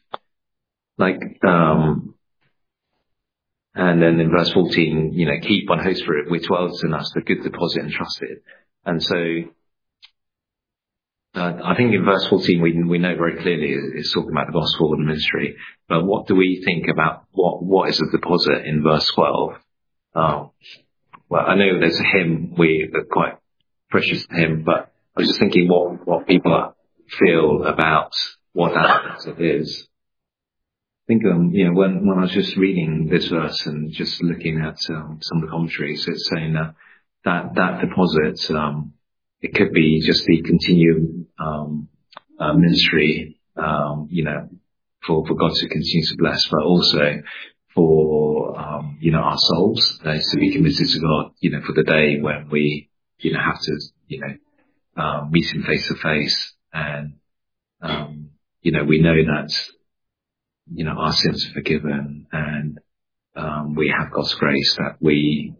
Speaker 1: And then in verse 14, keep on Holy Spirit, which dwells in us, the good deposit entrusted. And so, I think in verse 14 we know very clearly it's talking about the gospel and ministry. But what do we think about what is a deposit in verse 12? Well, I know there's a hymn that's quite precious to him, but I was just thinking what people feel about what that deposit is. I think, when I was just reading this verse and just looking at some of the commentaries, it's saying that deposit, it could be just the continued ministry, for God to continue to bless, but also for our souls to be committed to God, for the day when we have to meet Him face to face, and we know that our sins are forgiven, and we have God's grace that we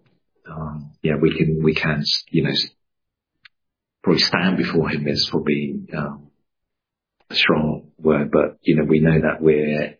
Speaker 1: can probably stand before Him is probably a strong word, but we know that we're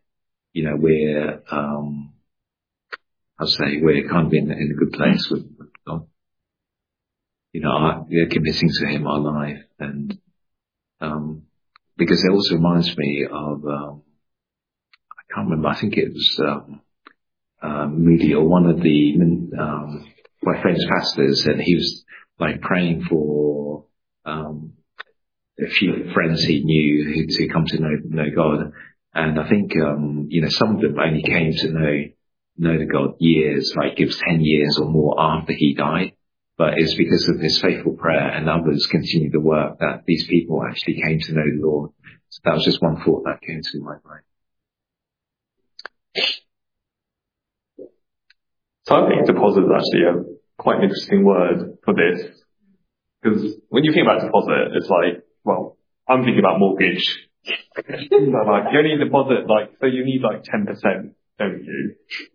Speaker 1: kind of in a good place with God. We're committing to Him our life, and because it also reminds me of I can't remember. I think it was Moody or one of the quite famous pastors, and he was like praying for a few friends he knew to come to know God, and I think some of them only came to know the God years, like it was 10 years or more after he died. But it's because of his faithful prayer and others continued the work that these people actually came to know the Lord. So that was just one thought that came to my mind.
Speaker 7: So I think deposit is actually a quite an interesting word for this, because when you think about deposit, it's like, well, I'm thinking about mortgage. Like you only deposit so you need 10%, don't you?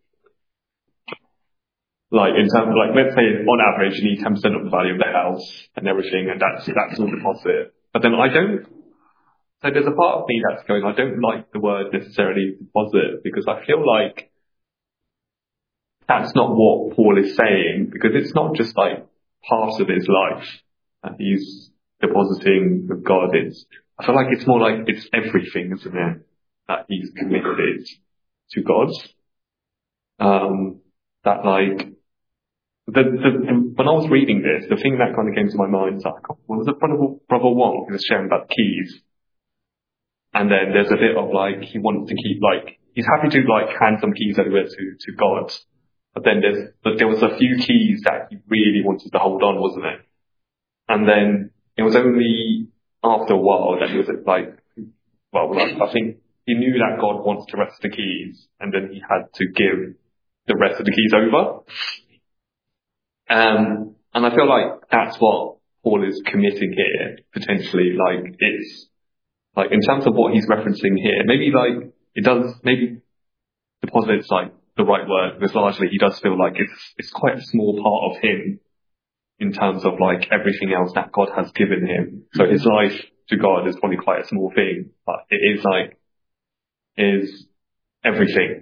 Speaker 7: Like in terms of let's say on average you need 10% of the value of the house and everything, and that's all deposit. But then so there's a part of me that's going, I don't like the word necessarily deposit, because I feel like that's not what Paul is saying, because it's not just part of his life that he's depositing with God. I feel like it's more like it's everything, isn't it, that he's committed to God. When I was reading this, the thing that kind of came to my mind is was it Brother Wong who was sharing about the keys? And then there's a bit of he wants to keep he's happy to hand some keys over to God. But then there was a few keys that he really wanted to hold on, wasn't it? And then it was only after a while that he was I think he knew that God wants the rest of the keys, and then he had to give the rest of the keys over. And I feel like that's what Paul is committing here, potentially. It's in terms of what he's referencing here, maybe maybe deposit's the right word, because largely he does feel like it's quite a small part of him in terms of everything else that God has given him. So his life to God is probably quite a small thing, but it is everything.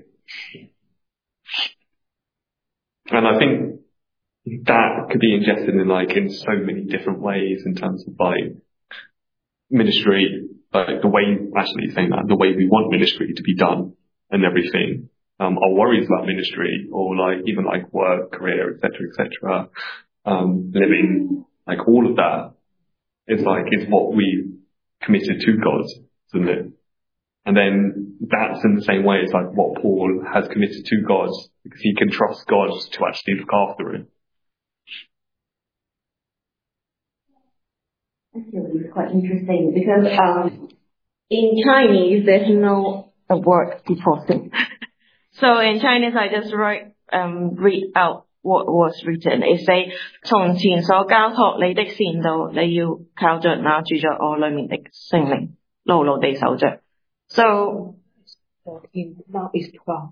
Speaker 7: And I think that could be ingested in so many different ways in terms of ministry, the way, actually saying that, the way we want ministry to be done and everything. Our worries about ministry, or even work, career, etc., living, all of that is what we committed to God, isn't it? And then that's in the same way as what Paul has committed to God, because he can trust God to actually look after him.
Speaker 4: Actually, it's quite interesting because in Chinese there's no word deposit. So in Chinese I just read out what was written. It say 從前所交託你的善道，你要靠着那住在我裏面的聖靈，牢牢地守着。So
Speaker 8: 14, now is 12.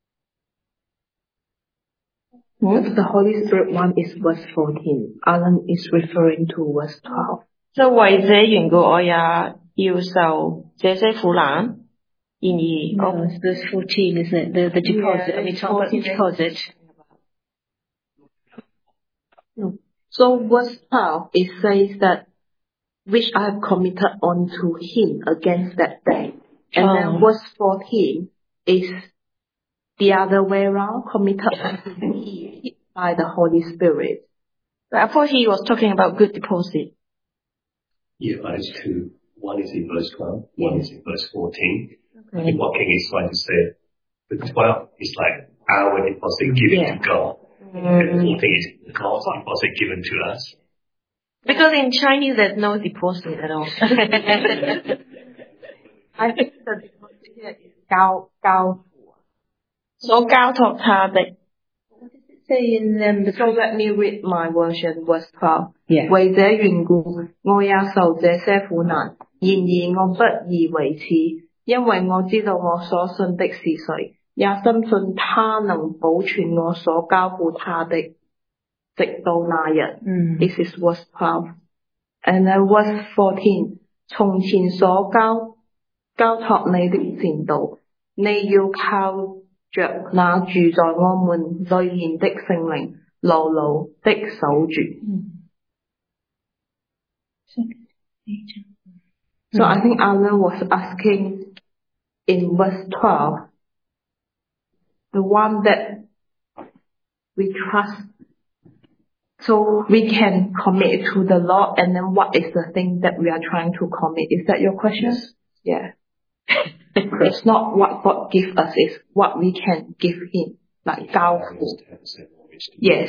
Speaker 4: Hmm?
Speaker 8: The Holy Spirit one is verse 14. Alan is referring to verse 12.
Speaker 4: So 為這緣故我也要受這些苦難。然而
Speaker 3: No, it's verse 14, isn't it? The deposit.
Speaker 4: Yeah,
Speaker 3: I mean, talk about the deposit.
Speaker 8: No. So verse 12, it says that which I have committed unto him against that day. And then verse 14 is the other way around, committed unto him by the Holy Spirit.
Speaker 4: I thought he was talking about good deposit.
Speaker 2: Yeah, but it's two. One is in verse 12, one is in verse 14. I think what King is trying to say, the 12 is like our deposit given to God. And the 14 is God's deposit given to us.
Speaker 4: Because in Chinese there's no deposit at all.
Speaker 8: I think the deposit here is 交付.
Speaker 4: So 交託他的.
Speaker 8: Say in so let me read my version, verse 12.
Speaker 5: Yeah.
Speaker 8: 為這緣故，我也受這些苦難，然而我不以為恥，因為我知道我所信的是誰，也深信他能保存我所交付他的，直到那日。This is verse 12. And then verse 14. 從前所交託你的善道，你要靠着那住在我們裏面的聖靈，牢牢的守住。So I think Alan was asking in verse 12, the one that we trust, so we can commit to the Lord, and then what is the thing that we are trying to commit? Is that your question? Yeah. It's not what God gives us, it's what we can give Him, like 交付. Yes.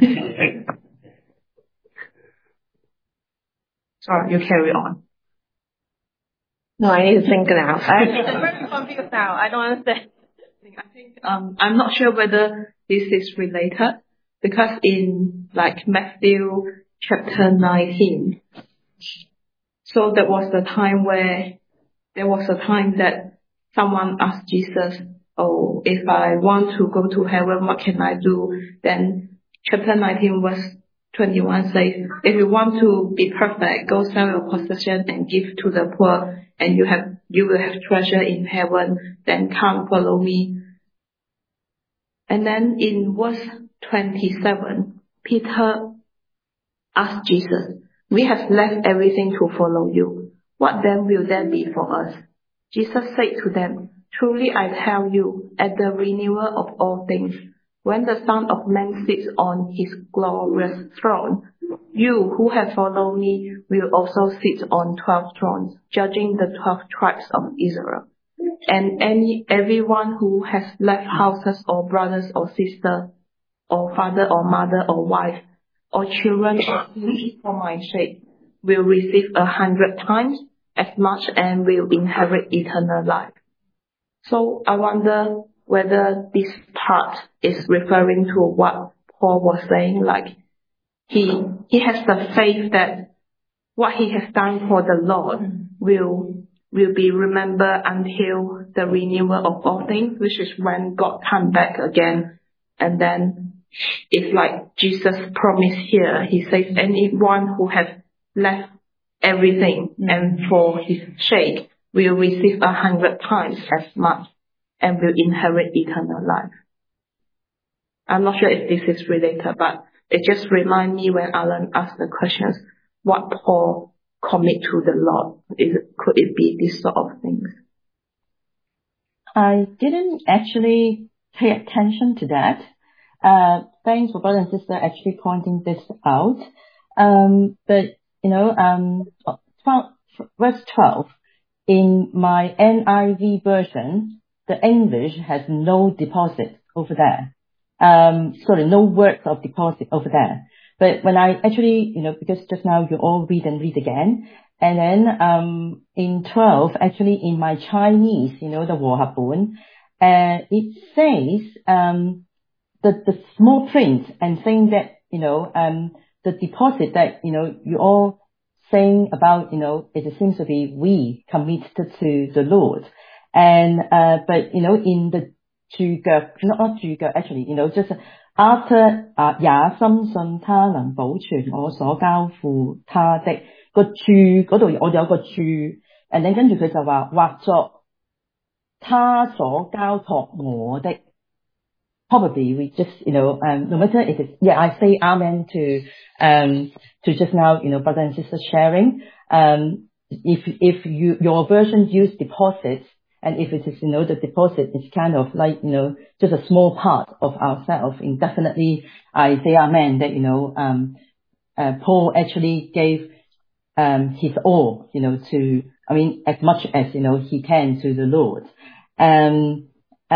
Speaker 8: Sorry, you carry on.
Speaker 4: No, I need to think now. I'm very confused now. I don't understand.
Speaker 8: I think I'm not sure whether this is related, because in like Matthew chapter 19, so there was a time that someone asked Jesus, oh, if I want to go to heaven, what can I do? Then chapter 19 verse 21 says, if you want to be perfect, go sell your possession and give to the poor, and you will have treasure in heaven, then come follow me. And then in verse 27, Peter asked Jesus, we have left everything to follow you. What then will there be for us? Jesus said to them, truly I tell you, at the renewal of all things, when the Son of Man sits on his glorious throne, you who have followed me will also sit on 12 thrones, judging the 12 tribes of Israel. And everyone who has left houses or brothers or sisters, or father or mother or wife, or children or fields for my sake, will receive 100 times as much and will inherit eternal life. So I wonder whether this part is referring to what Paul was saying, like he has the faith that what he has done for the Lord will be remembered until the renewal of all things, which is when God comes back again. And then it's like Jesus promised here. He says anyone who has left everything and for his sake will receive 100 times as much and will inherit eternal life. I'm not sure if this is related, but it just reminds me when Alan asked the questions, what Paul commit to the Lord? Could it be this sort of things?
Speaker 5: I didn't actually pay attention to that. Thanks for brother and sister actually pointing this out. But you know, verse 12 in my NIV version, the English has no deposit over there. Sorry, no words of deposit over there. But when I actually, you know, because just now you all read and read again, and then in 12, actually in my Chinese, you know, the 和合本, it says the small print and saying that, you know, the deposit that, you know, you all saying about, you know, it seems to be we committed to the Lord. And but you know, in the 注腳, not 注腳 actually, you know, just after 也深信他能保存我所交付他的個注嗰度，我哋有個注 and then 跟住佢就話或作他所交託我的 probably we just, no matter if it's, I say amen to just now, brother and sister sharing. If your version use deposits, and if it is, the deposit is kind of like, just a small part of ourselves, and definitely I say amen that, Paul actually gave, his all, as much as, he can to the Lord. And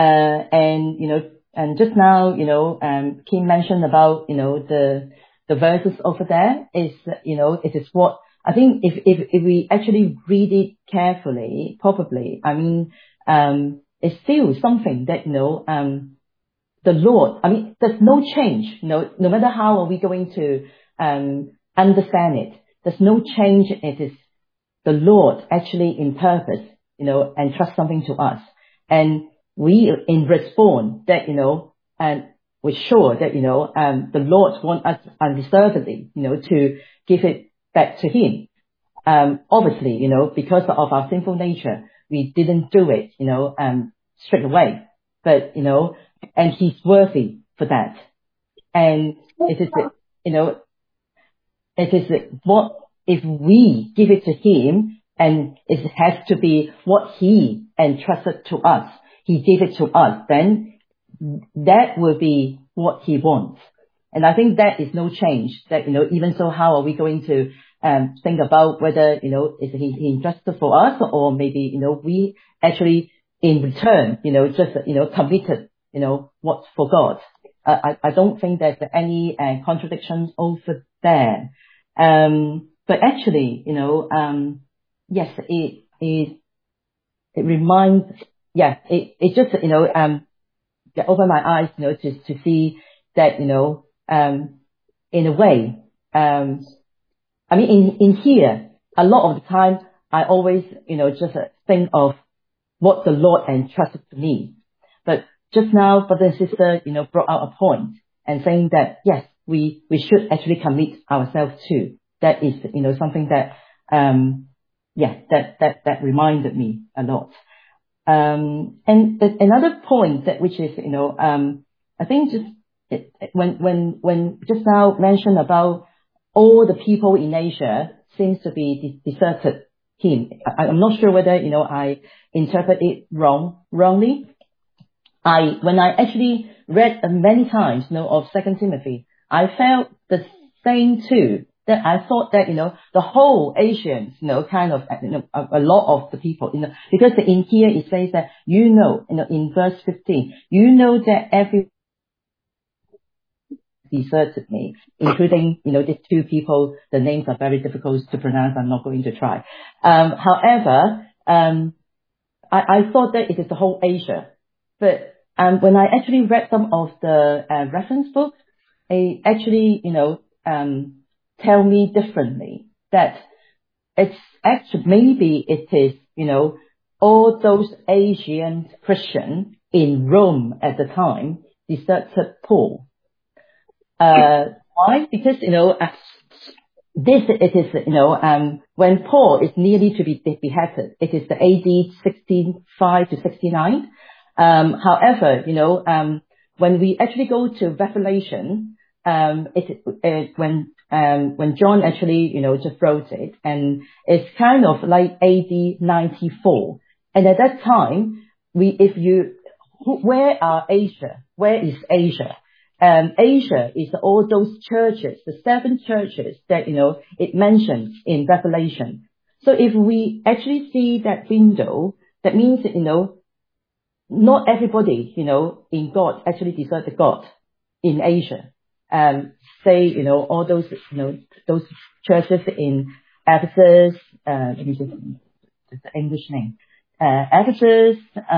Speaker 5: just now, Kim mentioned about, the verses over there is, it is what, I think if we actually read it carefully, probably, it's still something that, the Lord, there's no change, no matter how are we going to, understand it, there's no change. It is the Lord actually in purpose, entrust something to us. And we in response that, and we're sure that, the Lord wants us undeservedly, to give it back to Him. Obviously, because of our sinful nature, we didn't do it, straight away. But, and He's worthy for that. And it is, it is what, if we give it to Him, and it has to be what He entrusted to us, He gave it to us, then that will be what He wants. And I think that is no change. That, even so, how are we going to think about whether, is He entrusted for us, or maybe, we actually in return, just, committed, what's for God. I don't think there's any contradictions over there. But actually, yes, it reminds, it just, opened my eyes, to see that, in a way, in here, a lot of the time, I always, just think of what the Lord entrusted to me. But just now, brother and sister, brought out a point and saying that, yes, we should actually commit ourselves to. That is, something that, that reminded me a lot. And another point that, which is, I think just, when just now mentioned about all the people in Asia seems to be deserted Him. I'm not sure whether, I interpret it wrongly. When I actually read many times, of 2 Timothy, I felt the same too, that I thought that, the whole Asians, kind of, a lot of the people, because in here it says that, in verse 15, that every deserted me, including, these two people. The names are very difficult to pronounce. I'm not going to try. However, I thought that it is the whole Asia. But when I actually read some of the reference books, they actually, tell me differently, that it's actually, maybe it is, all those Asian Christians in Rome at the time deserted Paul. Why? Because, it is, when Paul is nearly to be beheaded, it is the AD 65 to 69. However, when we actually go to Revelation, when John actually, just wrote it, and it's kind of like AD 94. And at that time, where are Asia? Where is Asia? Asia is all those churches, the 7 churches that, it mentions in Revelation. So if we actually see that window, that means, not everybody, in God actually deserted God in Asia. Say, all those, those churches in Ephesus, let me just, the English name, Ephesus,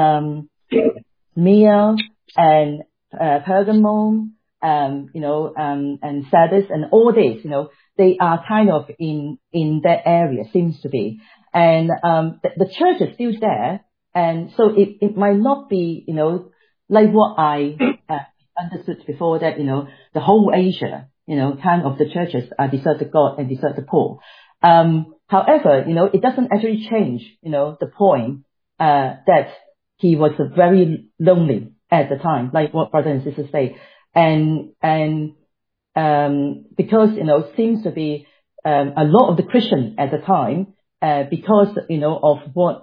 Speaker 5: Smyrna, and Pergamum, and Sardis, and all this, they are kind of in that area, seems to be. And the church is still there, and so it might not be, like what I understood before, that, the whole Asia, kind of the churches are deserted God and deserted Paul. However, it doesn't actually change, the point, that he was very lonely at the time, like what brother and sister say. And because, it seems to be, a lot of the Christians at the time, because, of what,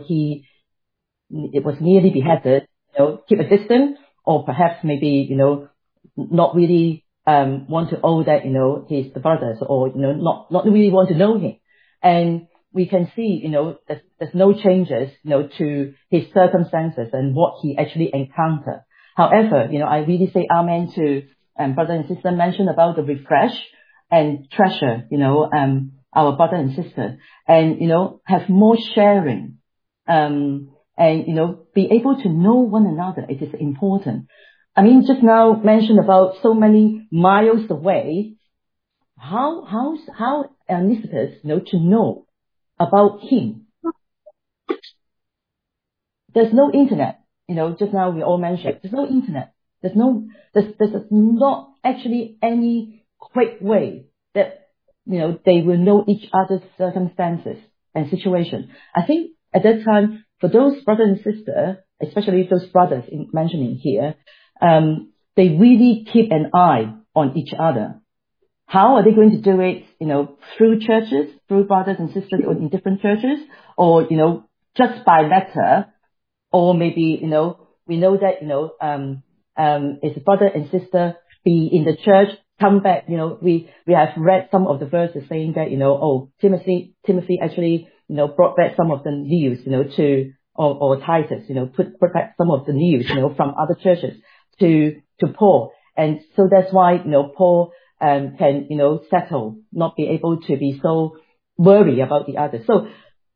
Speaker 5: it was nearly beheaded, keep a distance, or perhaps maybe, not really, want to owe that, he's the brothers, or, not really want to know him. And we can see, there's no changes, to his circumstances and what he actually encountered. However, I really say amen to, brother and sister mentioned about the refresh and treasure, our brother and sister, and, have more sharing, and, be able to know one another. It is important. I mean, just now mentioned about so many miles away. How Elizabeth, to know about him? There's no internet. Just now we all mentioned, there's no internet. There's not actually any quick way that, they will know each other's circumstances and situation. I think at that time, for those brothers and sisters, especially those brothers mentioning here, they really keep an eye on each other. How are they going to do it, through churches, through brothers and sisters in different churches, or, just by letter, or maybe, we know that, if a brother and sister be in the church, come back, we have read some of the verses saying that, Timothy actually, brought back some of the news, or Titus, brought back some of the news, from other churches to Paul. And so that's why, Paul, can, settle, not be able to be so worried about the others. So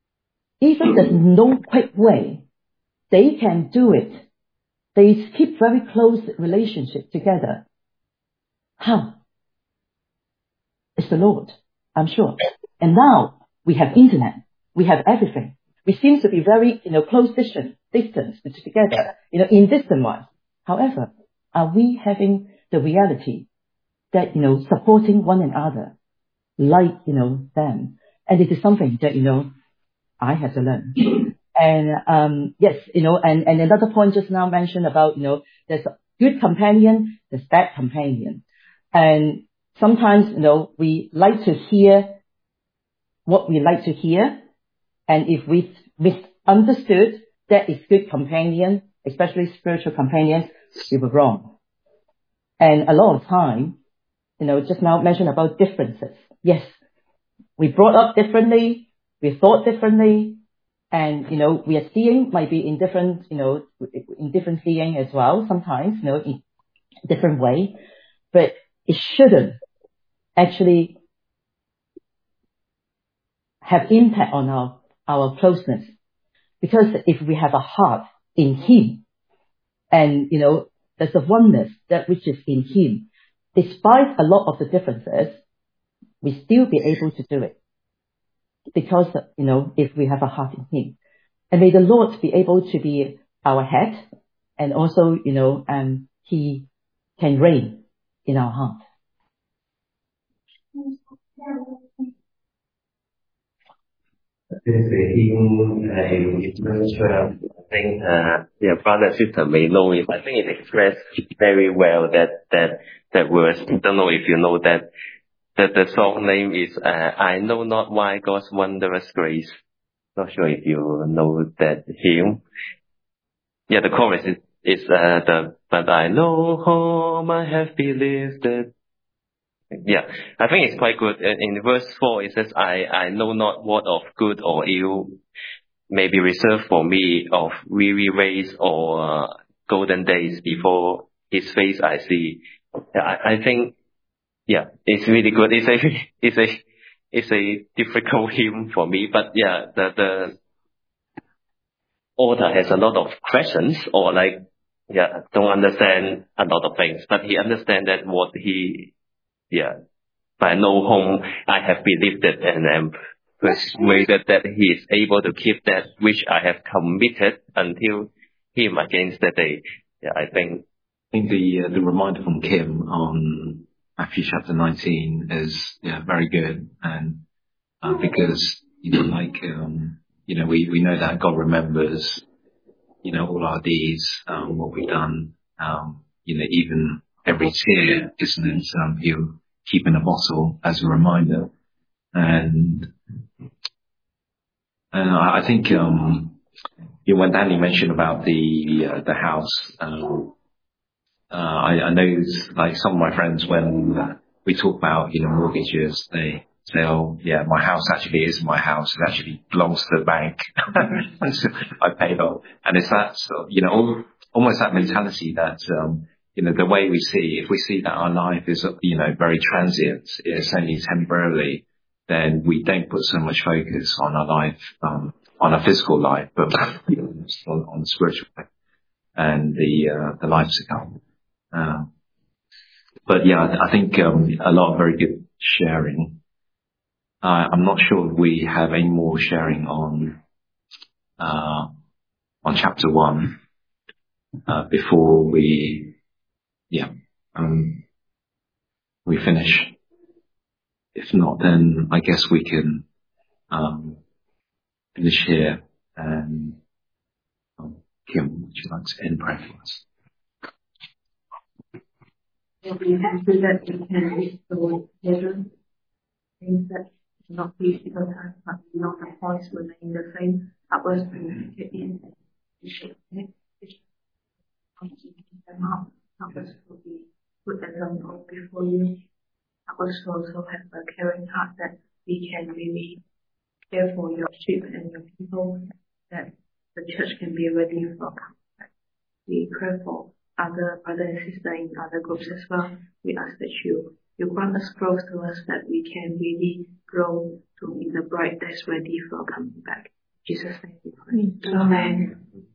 Speaker 5: even there's no quick way, they can do it. They keep very close relationship together. How? It's the Lord, I'm sure. And now we have internet. We have everything. We seem to be very, close distance together, in distant wise. However, are we having the reality that, supporting one another like, them? And it is something that, I have to learn. And, yes, and another point just now mentioned about, there's a good companion, there's bad companion. And sometimes, we like to hear what we like to hear. And if we misunderstood that is good companion, especially spiritual companions, we were wrong. And a lot of time, just now mentioned about differences. Yes, we brought up differently, we thought differently, and, we are seeing might be in different, in different seeing as well, sometimes, in different way, but it shouldn't actually have impact on our closeness. Because if we have a heart in Him, and, there's a oneness that which is in Him, despite a lot of the differences, we still be able to do it. Because, if we have a heart in Him. And may the Lord be able to be our head, and also, He can reign in our heart.
Speaker 6: This is the hymn in I think, brother and sister may know it. I think it expressed very well that verse. Don't know if you know that the song name is, I know not why God's wondrous grace. Not sure if you know that hymn. Yeah, the chorus is but I know whom I have believed that. Yeah, I think it's quite good. In verse 4, it says, I know not what of good or ill may be reserved for me of weary ways or golden days before His face I see. I think, it's really good. It's a difficult hymn for me, but the author has a lot of questions or don't understand a lot of things, but he understands that what I know whom I have believed it and am persuaded that He is able to keep that which I have committed until Him against that day. I think
Speaker 1: the reminder from Kim on Matthew chapter 19 is very good, and because we know that God remembers all our deeds, what we've done, even every tear, isn't it? He'll keep in a bottle as a reminder. And I think, when Danny mentioned about the house, I know, like, some of my friends, when we talk about, mortgages, they say, oh, yeah, my house actually isn't my house. It actually belongs to the bank. So I paid off. And it's that, almost that mentality that, the way we see, if we see that our life is, very transient, it's only temporarily, then we don't put so much focus on our life, on our physical life, but on the spiritual life and the life to come. But yeah, I think a lot of very good sharing. I'm not sure if we have any more sharing on chapter 1 before we finish. If not, then I guess we can finish here. And Kim, would you like to end prayer for us?
Speaker 8: We have to that we can restore together things that not physical time, but not the points remain the same. Help us to get in and them out. Help us to be good and humble before you. Help us to also have a caring heart that we can really care for your sheep and your people, that the church can be ready for comfort. We pray for other brothers and sisters in other groups as well. We ask that you grant us growth to us, that we can really grow to be the bride that's ready for coming back. In Jesus' name we pray. Amen.